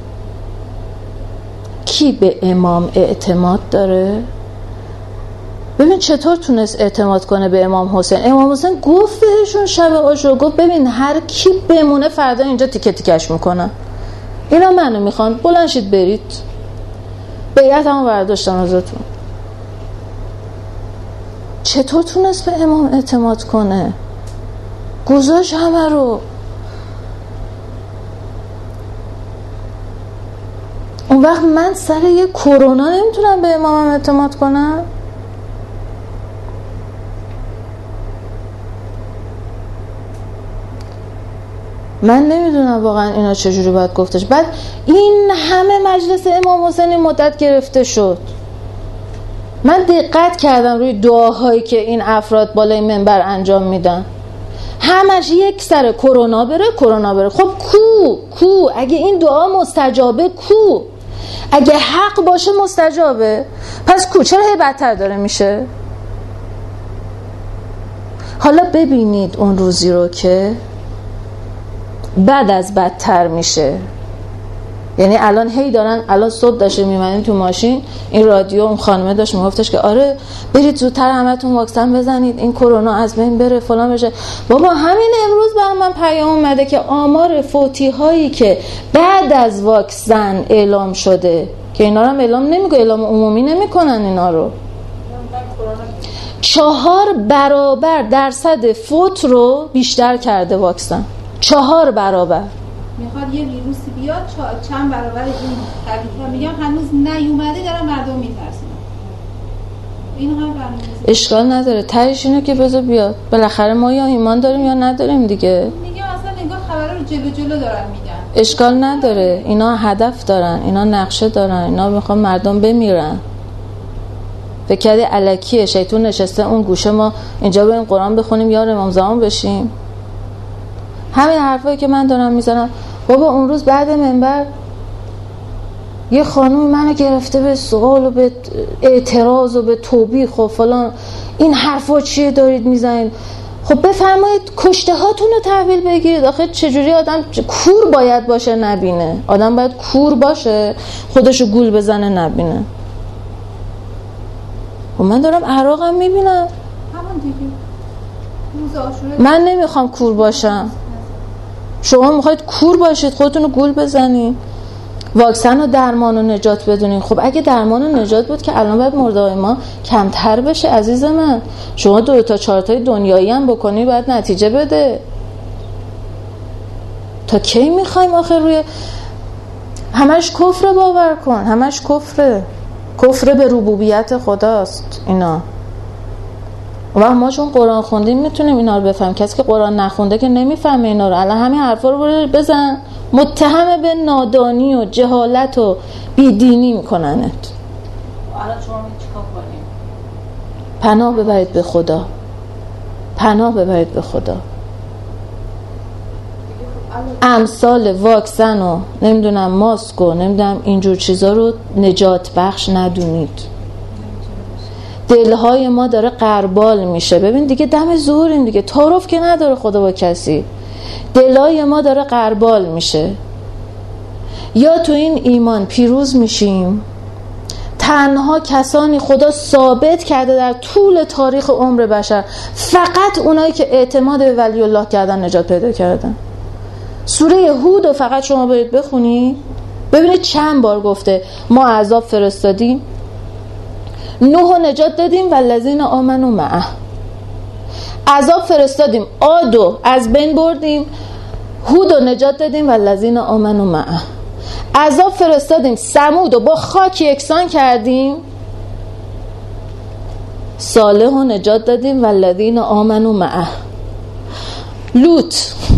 کی به امام اعتماد داره ببین چطور تونست اعتماد کنه به امام حسین. امام حسین گفت بهشون شب عاشورا، گفت ببین هر کی بمونه فردا اینجا تیکه تیکش میکنن، اینا منو میخوان، بلند شید برید، بیعت همو برداشتم ازتون. چطور تونست به امام اعتماد کنه؟ گذاشت همه رو. اون وقت من سر یه کرونا نمیتونم به امامم اعتماد کنم؟ من نمیدونم واقعا اینا چجوری باید گفتش. بعد این همه مجلس امام حسین مدت گرفته شد. من دقت کردم روی دعاهایی که این افراد بالای منبر انجام میدن، همش یک سر کرونا بره کرونا بره. خب کو اگه این دعا مستجابه کو؟ اگه حق باشه مستجابه، پس کو چرا هی بدتر داره میشه؟ حالا ببینید اون روزی رو که بعد از بدتر میشه. یعنی الان هی دارن، الان صبح داشته میمونیم تو ماشین، این رادیو اون خانمه داشت میگفتش که آره برید زودتر همتون واکسن بزنید این کرونا از بین بره فلان بشه. بابا همین امروز برام من پیام اومده که آمار فوتی هایی که بعد از واکسن اعلام شده، که اینا رو هم اعلام نمیگه، اعلام عمومی نمیکنن اینا رو، 4 برابر درصد فوت رو بیشتر کرده واکسن. 4 برابر. میخواد یه ویروسی بیاد چند برابر این طبیعی. میگم هنوز نیومده، دارن مردم میترسن. این هم برنامه اشکال نداره، تهش اینه که بذار بیاد. بالاخره ما یا ایمان داریم یا نداریم دیگه. میگم اصلا نگاه خبرها رو جلو دارن میدن. اشکال نداره، اینا هدف دارن، اینا نقشه دارن، اینا میخوان مردم بمیرن. فکر کردی الکیه شیطون نشسته اون گوشه ما اینجا بریم قرآن بخونیم یار امام زمان بشیم؟ همین حرفایی که من دارم میزنم. بابا اون روز بعد منبر یه خانومی منو گرفته به سوال و به اعتراض و به توبیخ و فلان، این حرفا چیه دارید میزنید؟ خب بفرمایید کشته هاتون رو تحویل بگیرید. آخه چجوری آدم کور باید باشه نبینه؟ آدم باید کور باشه خودشو گول بزنه نبینه. و من دارم عراقم میبینم. همون دیگه روز عاشورا من نمیخوام کور باشم، شما میخواید کور باشید خودتون رو گول بزنید. واکسن و درمان و نجات بدونین. خب اگه درمان و نجات بود که الان باید مرده‌های ما کمتر بشه عزیز من. شما 2 تا 4 تای دنیایی هم بکنی باید نتیجه بده. تا کی میخوایم آخر روی همش کفر باور کن؟ همش کفر به ربوبیت خداست اینا. و ما چون قرآن خوندیم میتونیم اینا رو بفهمیم. کسی که قرآن نخونده که نمیفهمه اینا رو. الان همین حرفا رو بزن، متهم به نادانی و جهالت و بیدینی میکننت. الان شما چیکار کنیم؟ پناه ببرید به خدا، پناه ببرید به خدا. امثال واکسن و نمیدونم ماسک و نمیدونم اینجور چیزا رو نجات بخش ندونید. دلهای ما داره غربال میشه. ببین دیگه دم زوریم دیگه، تعارف که نداره خدا با کسی. دلهای ما داره غربال میشه. یا تو این ایمان پیروز میشیم، تنها کسانی خدا ثابت کرده در طول تاریخ عمر بشر، فقط اونایی که اعتماد به ولی الله کردن نجات پیدا کردن. سوره هود رو فقط شما برید بخونی ببینید چند بار گفته ما عذاب فرستادیم، نوح رو نجات دادیم والذین آمنوا معه. عذاب فرستادیم، عادو از بین بردیم، هود رو نجات دادیم والذین آمنوا معه. عذاب فرستادیم، ثمود رو با خاک یکسان کردیم، صالح رو نجات دادیم والذین آمنوا معه. لوط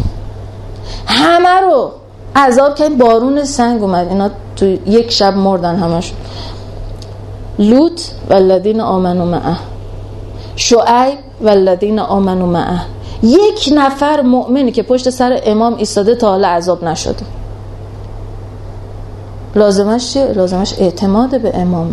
همه رو عذاب کردیم، بارون سنگ اومد، اینا تو یک شب مردن همش. لوط والذین آمنوا معه، شعیب والذین آمنوا معه. یک نفر مؤمنی که پشت سر امام ایستاده تا حالا عذاب نشده. لازمش چیه؟ لازمش اعتماد به امامه. یه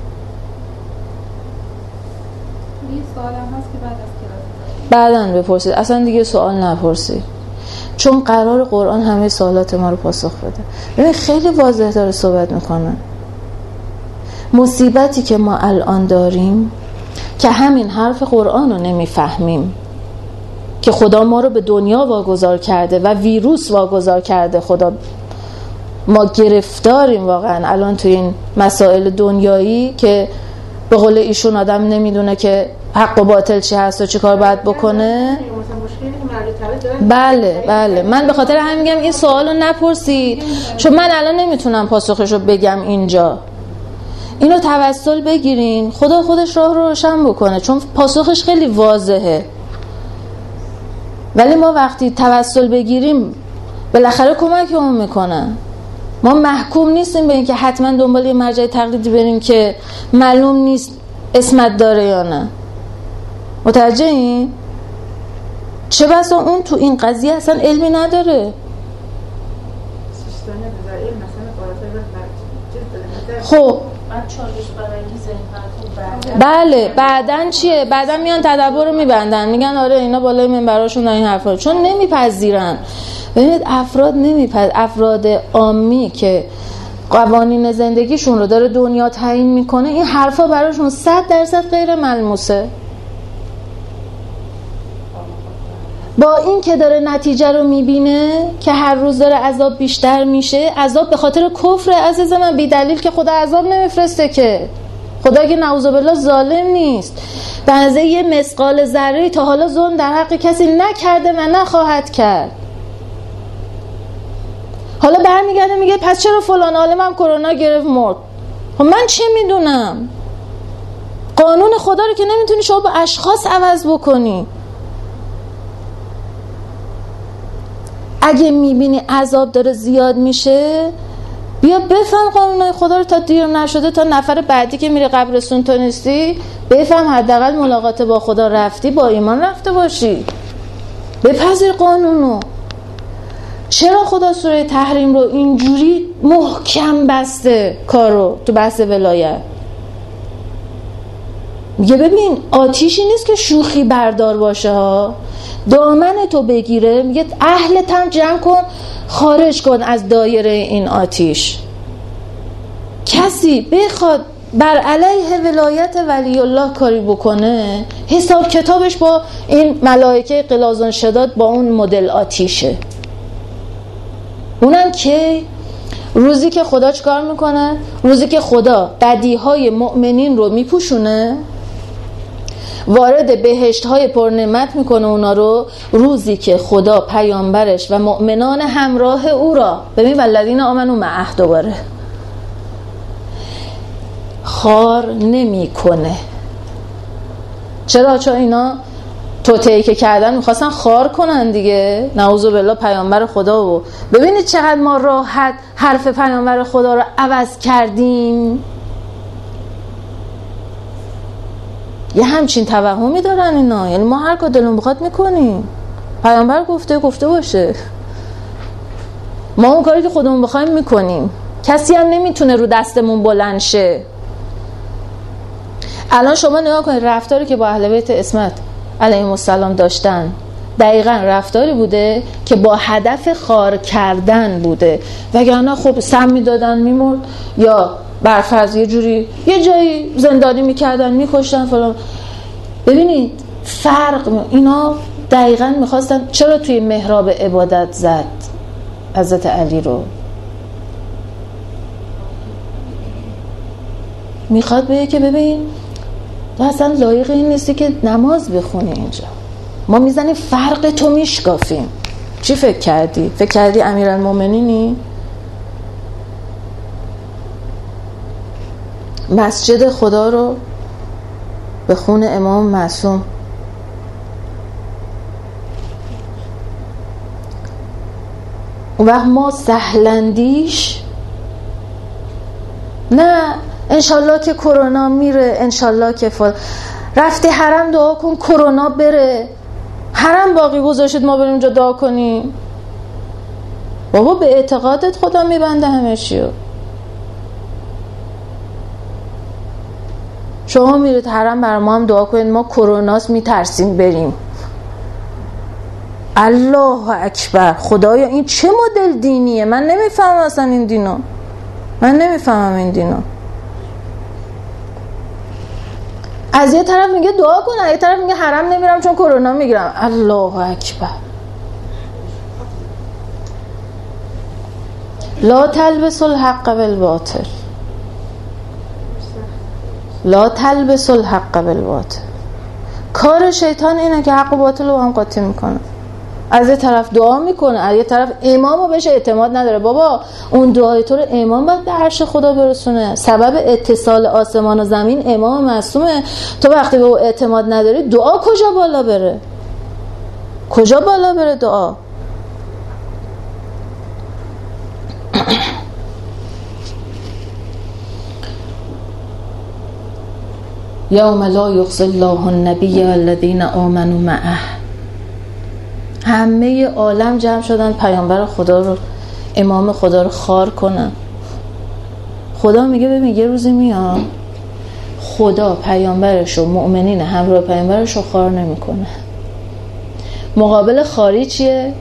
سوالم هست که بعد از کلاس بعدن بپرسید، اصلا دیگه سوال نپرسید، چون قرار قرآن همه سوالات ما رو پاسخ بده. ببین خیلی واضح داره صحبت میکنه. مصیبتی که ما الان داریم که همین حرف قرآن رو نمیفهمیم که خدا ما رو به دنیا واگذار کرده و ویروس واگذار کرده. خدا ما گرفتاریم واقعا الان تو این مسائل دنیایی که به قول ایشون آدم نمیدونه که حق و باطل چی هست و چی کار باید بکنه. بله من به خاطر همین میگم این سوالو نپرسید، چون من الان نمیتونم پاسخشو بگم اینجا. اینو توسل بگیرین، خدا خودش راه رو روشن بکنه، چون پاسخش خیلی واضحه. ولی ما وقتی توسل بگیریم بالاخره کمکمون میکنه. ما محکوم نیستیم به این که حتما دنبال یه مرجع تقلیدی بریم که معلوم نیست اسمت داره یا نه. متوجه این؟ چه بسا اون تو این قضیه اصلا علمی نداره. خب بله بعدن چیه؟ بعدن میان تدبر رو میبندن، میگن آره اینا بالای منبراشون این حرفا، چون نمیپذیرن. ببینید افراد عامی که قوانین زندگیشون رو داره دنیا تعیین میکنه، این حرفا براشون 100% غیر ملموسه. با این که داره نتیجه رو میبینه که هر روز داره عذاب بیشتر میشه، عذاب به خاطر کفر عزیز من، بی دلیل که خدا عذاب نمیفرسته که. خدا که نعوذ بالله ظالم نیست. به اندازه یه مثقال ذره تا حالا ظلم در حق کسی نکرده و نخواهد کرد. حالا برمیگرده میگه پس چرا فلان عالمم کرونا گرفت مرد؟ خب من چه میدونم؟ قانون خدا رو که نمیتونی شما با اشخاص عوض بکنی. اگه میبینی عذاب داره زیاد میشه، بیا بفهم قانونهای خدا رو تا دیر نشده، تا نفر بعدی که میره قبرستون تو نیستی بفهم حداقل ملاقات با خدا رفتی، با ایمان رفته باشی، بپذیر قانونو. چرا خدا سوره تحریم رو اینجوری محکم بسته کارو تو بحث ولایت؟ میگه ببین آتیشی نیست که شوخی بردار باشه ها، دامن تو بگیره، میگه اهلتم جمع کن، خارج کن از دایره این آتیش. کسی بخواد بر علیه ولایت ولی الله کاری بکنه، حساب کتابش با این ملائکه غلاظ شداد با اون مدل آتیشه. اونم که روزی که خدا چیکار میکنه؟ روزی که خدا بدیهای مؤمنین رو میپوشونه، وارد بهشت‌های پرنعمت میکنه اونا رو، روزی که خدا پیامبرش و مؤمنان همراه او را، ببین والذین آمنوا معه، دوباره خار نمیکنه. چرا؟ چون اینا توطئه‌ای که کردن میخواستن خار کنن دیگه، نعوذ بالله پیامبر خدا. و ببینید چقدر ما راحت حرف پیامبر خدا رو عوض کردیم. یه همچین توهمی دارن اینا، یعنی ما هر کار دلمون بخواد میکنیم. پیامبر گفته باشه، ما اون کاری که خودمون بخوایم میکنیم، کسی هم نمیتونه رو دستمون بلند شه. الان شما نگاه کنید رفتاری که با اهل بیت عصمت علیهم السلام داشتن، دقیقاً رفتاری بوده که با هدف خار کردن بوده، وگرنه خب سم میدادن میمرد، یا برفرض یه جوری یه جایی زندانی میکردن میکشتن فلان. ببینید فرق، اینا دقیقاً میخواستن. چرا توی محراب عبادت زد حضرت علی رو؟ میخواد بگه که ببین تو اصلا لایق این نیستی که نماز بخونی اینجا، ما میزنیم فرق تو میشکافیم. چی فکر کردی؟ فکر کردی امیرالمومنینی؟ مسجد خدا رو به خون امام معصوم اون وقت ما سهلندیش نه انشالله که کرونا میره، انشالله که رفتی حرم دعا کن کرونا بره، حرم باقی گذاشت ما بریم اونجا دعا کنیم. بابا به اعتقادت خدا میبنده همه چیو. شما میرید حرم بر ما هم دعا کنید ما کروناست میترسیم بریم. الله اکبر. خدایا این چه مدل دینیه؟ من نمیفهمم اصلا این دینو، من نمیفهمم این دینو. از یه طرف میگه دعا کن، از یه طرف میگه حرم نمیرم چون کرونا میگیرم. الله اکبر. لا تلبسوا الحق بالباطل، لا تلبسوا الحق بالباطل. کار شیطان اینه که حق و باطل رو هم قاطی میکنه. از یه طرف دعا میکنه، از یه طرف امامو بهش اعتماد نداره. بابا اون دعای تو رو امام باید به عرش خدا برسونه. سبب اتصال آسمان و زمین امام معصومه. تو وقتی به او اعتماد نداری دعا کجا بالا بره؟ کجا بالا بره دعا؟ یوم لا یخزی الله النبی الذین آمنوا معه. همه عالم جمع شدن پیامبر خدا رو، امام خدا رو خوار کنن. خدا میگه ببین یه روزی میاد خدا پیامبرش و مؤمنین همراه پیامبرش رو خوار نمیکنه. مقابل خواری چیه؟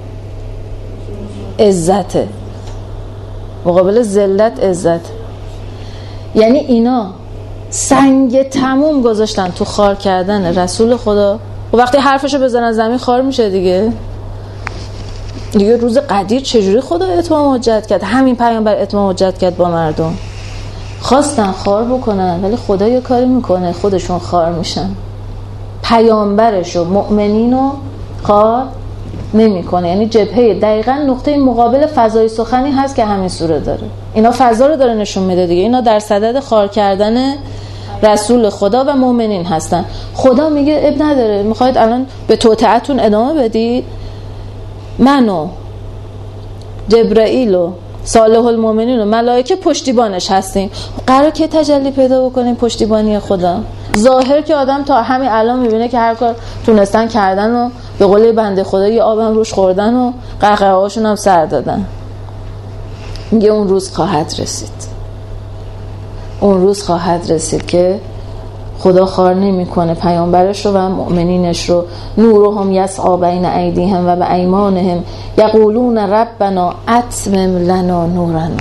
عزته. مقابل ذلت عزت. یعنی اینا سنگ تموم گذاشتن تو خوار کردن رسول خدا و وقتی حرفشو بزنن زمین خوار میشه دیگه روز قدیر چجوری خدا اتمام حجت کرد؟ همین پیامبر اتمام حجت کرد با مردم. خواستن خوار بکنن ولی خدا یه کاری میکنه خودشون خوار میشن. پیامبرش و مؤمنینو خوار نمیکنه. یعنی جبهه دقیقاً نقطه مقابل فضای سخنی هست که همین سوره داره. اینا فضا رو داره نشون میده دیگه. اینا در صدد خوار کردن رسول خدا و مؤمنین هستن. خدا میگه اب نداره، میخواید الان به توطئتون ادامه بدید؟ من و جبرائیل و صالح المؤمنین و ملائکه پشتیبانش هستیم. قراره که تجلی پیدا بکنیم پشتیبانی خدا. ظاهر که آدم تا همین الان میبینه که هر کار تونستن کردن و به قول بنده خدا یه آبم روش خوردن و قهقه هاشون هم سر دادن. میگه اون روز خواهد رسید. اون روز خواهد رسید که خدا خوار نمیکنه پیامبرش رو و مؤمنینش رو. نورهم یسعی بین ایدیهم و بایمانهم یقولون ربنا اتمم لنا نورنا.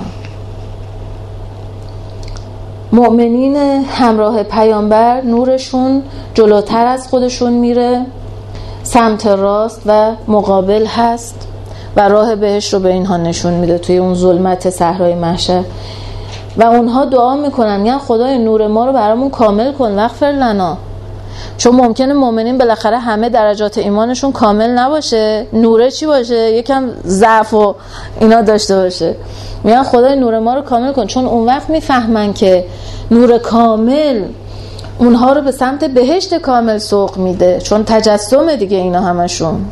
مؤمنین همراه پیامبر نورشون جلوتر از خودشون میره، سمت راست و مقابل هست و راه بهشت رو به اینها نشون میده توی اون ظلمت صحرای محشر. و اونها دعا میکنن میگن خدای نور ما رو برامون کامل کن وغفر لنا. چون ممکنه مؤمنین بالاخره همه درجات ایمانشون کامل نباشه، نوره چی باشه؟ یکم ضعف و اینا داشته باشه. میگن خدای نور ما رو کامل کن، چون اون وقت میفهمن که نور کامل اونها رو به سمت بهشت کامل سوق میده، چون تجسم دیگه اینا همشون.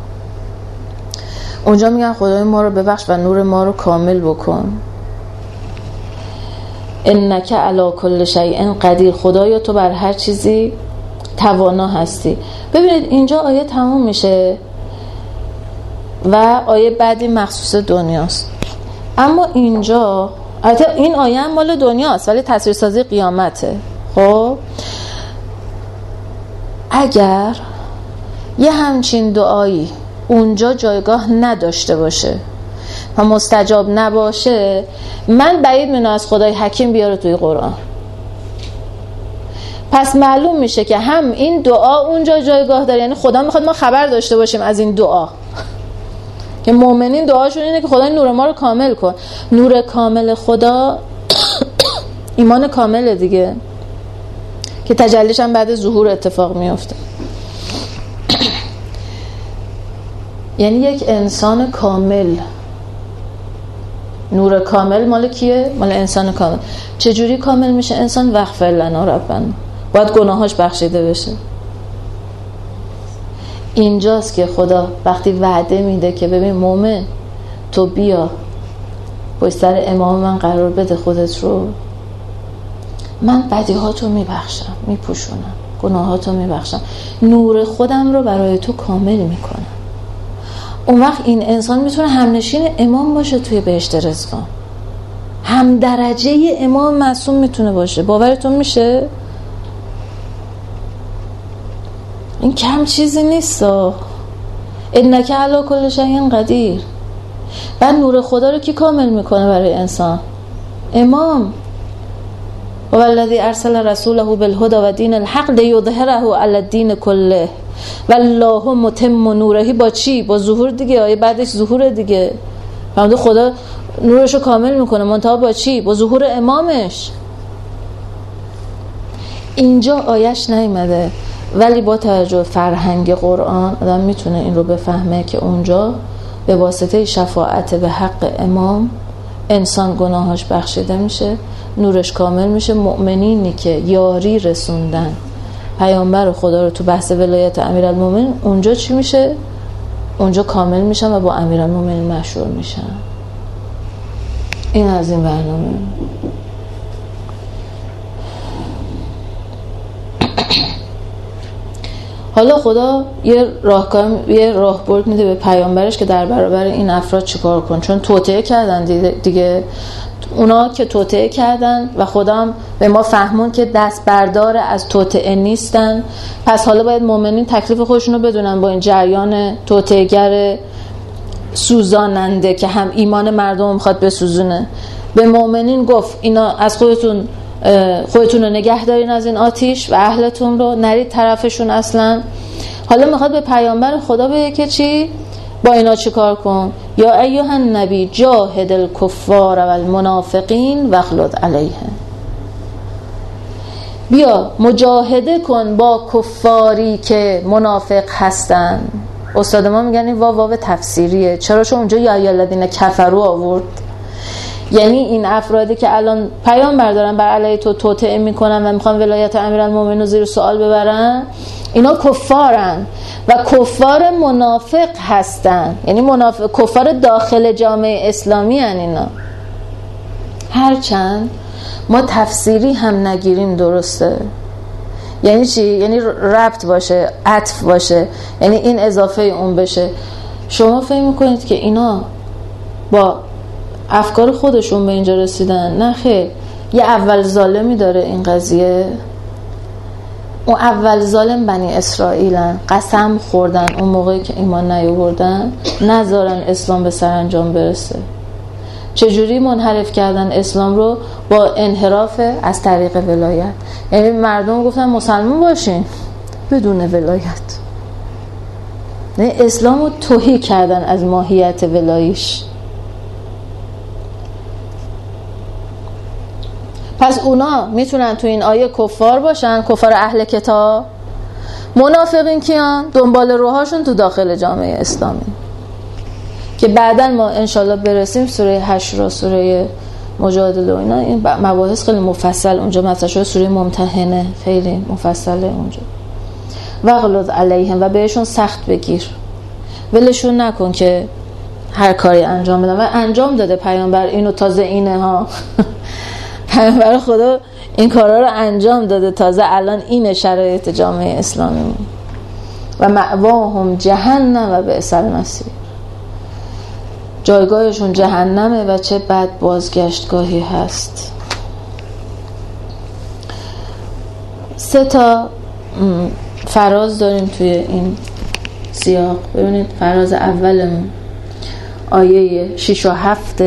اونجا میگن خدای ما رو ببخش و نور ما رو کامل بکن. انک علی کل شیء قدیر. خدایا تو بر هر چیزی توانا هستی. ببینید اینجا آیه تموم میشه و آیه بعدی مخصوص دنیاست. اما اینجا البته این آیه هم مال دنیاست ولی تصویرسازی قیامته. خب اگر یه همچین دعایی اونجا جایگاه نداشته باشه و مستجاب نباشه، من بعید میدونم از خدای حکیم بیاره توی قرآن. پس معلوم میشه که هم این دعا اونجا جایگاه داره، یعنی خدا میخواد ما خبر داشته باشیم از این دعا که مؤمنین دعاشون اینه که خدای نور ما رو کامل کن. نور کامل خدا ایمان کامله دیگه که تجلیش هم بعد ظهور اتفاق میفته. یعنی یک انسان کامل، نور کامل مال کیه؟ مال انسان کامل. چجوری کامل میشه انسان؟ وغفر لنا ربنا، باید گناهاش بخشیده بشه. اینجاست که خدا وقتی وعده میده که ببین مومن تو بیا پشت سر امام من قرار بده خودت رو، من بدیهاتو میبخشم، میپوشونم، گناهاتو میبخشم، نور خودم رو برای تو کامل میکنم. اون وقت این انسان میتونه همنشین امام باشه توی بهشت رضوان، هم درجه امام معصوم میتونه باشه. باورتون میشه؟ این کم چیزی نیست. انک علی کل شیء قدیر. بعد نور خدا رو کی کامل میکنه برای انسان؟ امام. و الذی ارسل رسوله بالهدى و دین الحق لیظهره علی الدین کله والله متم نوره. با چی؟ با ظهور دیگه. آیه بعدش ظهور دیگه. فهمید خدا نورشو کامل میکنه، منتها با چی؟ با ظهور امامش. اینجا آیش نیامده، ولی با توجه فرهنگ قرآن آدم میتونه این رو بفهمه که اونجا به واسطه شفاعت به حق امام انسان گناهاش بخشیده میشه، نورش کامل میشه. مؤمنینی که یاری رسوندن پیامبر خدا رو تو بحث ولایت امیرالمومنین، اونجا چی میشه؟ اونجا کامل میشن و با امیرالمومنین مشهور میشن. این از این برنامه. حالا خدا یه راهبرد میده به پیامبرش که در برابر این افراد چیکار کن، چون توطئه کردن دیگه. اونا که توطئه کردن و خدا هم به ما فهمون که دست بردار از توطئه نیستن، پس حالا باید مؤمنین تکلیف خودشونو بدونن با این جریان توطئه‌گر سوزاننده که هم ایمان مردم میخواد بسوزونه. به مؤمنین گفت اینا از خودتون رو نگه دارین از این آتیش و اهلتون رو، نرید طرفشون اصلا. حالا میخواد به پیامبر خدا بگه که چی؟ با اینا چی کار کن؟ یا ایها النبی جاهد الکفار و المنافقین واغلظ علیهم. بیا مجاهده کن با کفاری که منافق هستن. استاد ما میگن این واو تفسیریه. چرا؟ چون اونجا یا ایها الذین کفروا آورد. یعنی این افرادی که الان پیامبر دارن بر علیه تو توطئه میکنن و میخوان ولایت امیرالمومنین رو زیر سوال ببرن، اینا کفارن و کفار منافق هستن. یعنی کفار داخل جامعه اسلامی هن اینا. هرچند ما تفسیری هم نگیریم درسته. یعنی چی؟ یعنی ربط باشه، عطف باشه، یعنی این اضافه اون بشه. شما فکر میکنید که اینا با افکار خودشون به اینجا رسیدن؟ نه خیر. یه اول ظالمی داره این قضیه. اون اول ظالم بنی اسرائیلن. قسم خوردن اون موقعی که ایمان نیاوردن نذارن اسلام به سرانجام برسه. چجوری منحرف کردن اسلام رو؟ با انحراف از طریق ولایت. یعنی مردم گفتن مسلمان باشین بدون ولایت. نه، اسلام رو تهی کردن از ماهیت ولایش. پس اونا میتونن تو این آیه کفار باشن، کفار اهل کتاب. منافقین کیان؟ دنبال روهاشون تو داخل جامعه اسلامی که بعداً ما انشالله برسیم سوره حشر و سوره مجادله و اینا، این مباحث خیلی مفصل اونجا مطرح شده. سوره ممتحنه خیلی مفصله اونجا. واغلظ علیهم، و بهشون سخت بگیر، ولشون نکن که هر کاری انجام بدن. و انجام داده پیامبر اینو، تازه اینه ها پیامبر خدا این کارا رو انجام داده، تازه الان این شرایط جامعه اسلامی. و مأواهم جهنم و بئس المصیر، جایگاهشون جهنمه و چه بد بازگشتگاهی هست. 3 تا فراز داریم توی این سیاق. ببینید فراز اولمون آیه 6 و 7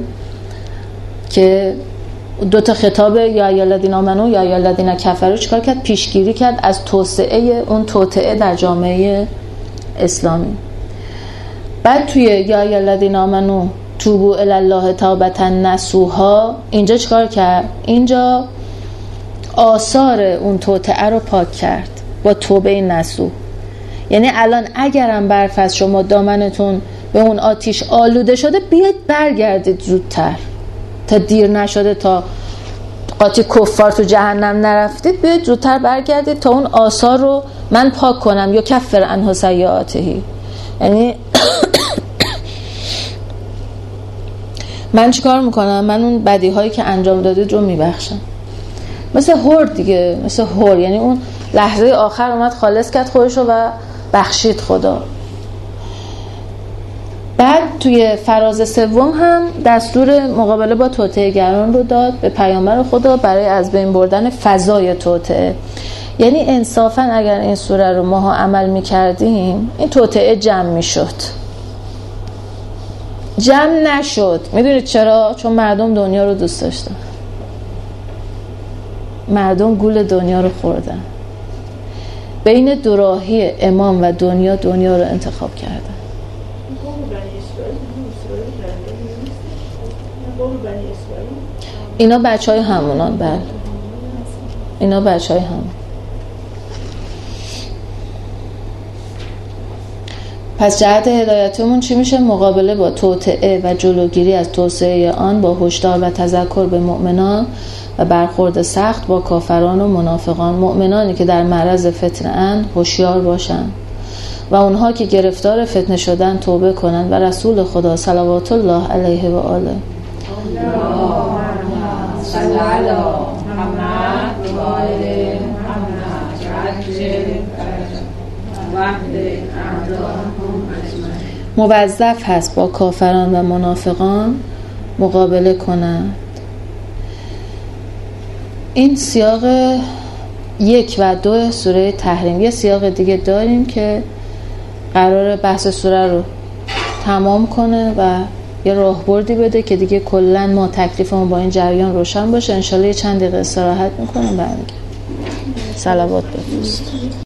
که 2 تا خطاب یا ایها الذین آمنو یا ایها الذین کفروا چیکار کرد؟ پیشگیری کرد از توسعه اون توطئه در جامعه اسلامی. بعد توی یا ایها الذین آمنو توبوا الی الله توبة نصوحا اینجا چیکار کرد؟ اینجا آثار اون توطئه رو پاک کرد با توبه نصوح. یعنی الان اگرم برفرض شما دامنتون به اون آتیش آلوده شده، بیاید برگردید زودتر تا دیر نشده، تا قاطی کفار تو جهنم نرفتید. بیاید زودتر برگردید تا اون آثار رو من پاک کنم. یا کفر عنه سیئاته، یعنی من چیکار میکنم؟ من اون بدی هایی که انجام دادید رو میبخشم. مثل هور دیگه، مثل هور. یعنی اون لحظه آخر اومد خالص کرد خودش رو و بخشید خدا. بعد توی فراز سوم هم دستور مقابله با توطئه گران رو داد به پیامبر خدا برای از بین بردن فضای توطئه. یعنی انصافا اگر این سوره رو ما عمل می‌کردیم این توطئه جمع می‌شد. جمع نشد. میدونید چرا؟ چون مردم دنیا رو دوست داشتن. مردم گول دنیا رو خوردن. بین دوراهی امام و دنیا رو انتخاب کردن. اینا بچهای همونان. بله اینا بچهای همون. پس جهت هدایتمون چی میشه؟ مقابله با توطئه و جلوگیری از توسعه آن با هشدار و تذکر به مؤمنان و برخورد سخت با کافران و منافقان. مؤمنانی که در معرض فتنه اند هوشیار باشند و اونها که گرفتار فتنه شدن توبه کنند و رسول خدا صلوات الله علیه و آله موظف هست با کافران و منافقان مقابله کنند. این سیاق 1 و 2 سوره تحریم. یه سیاق دیگه داریم که قراره بحث سوره رو تمام کنه و یه راهبردی بده که دیگه کلن ما تکلیفمون با این جریان روشن باشه. انشالله یه چند دقیقه استراحت میکنم برمیگردم. صلوات بفرست.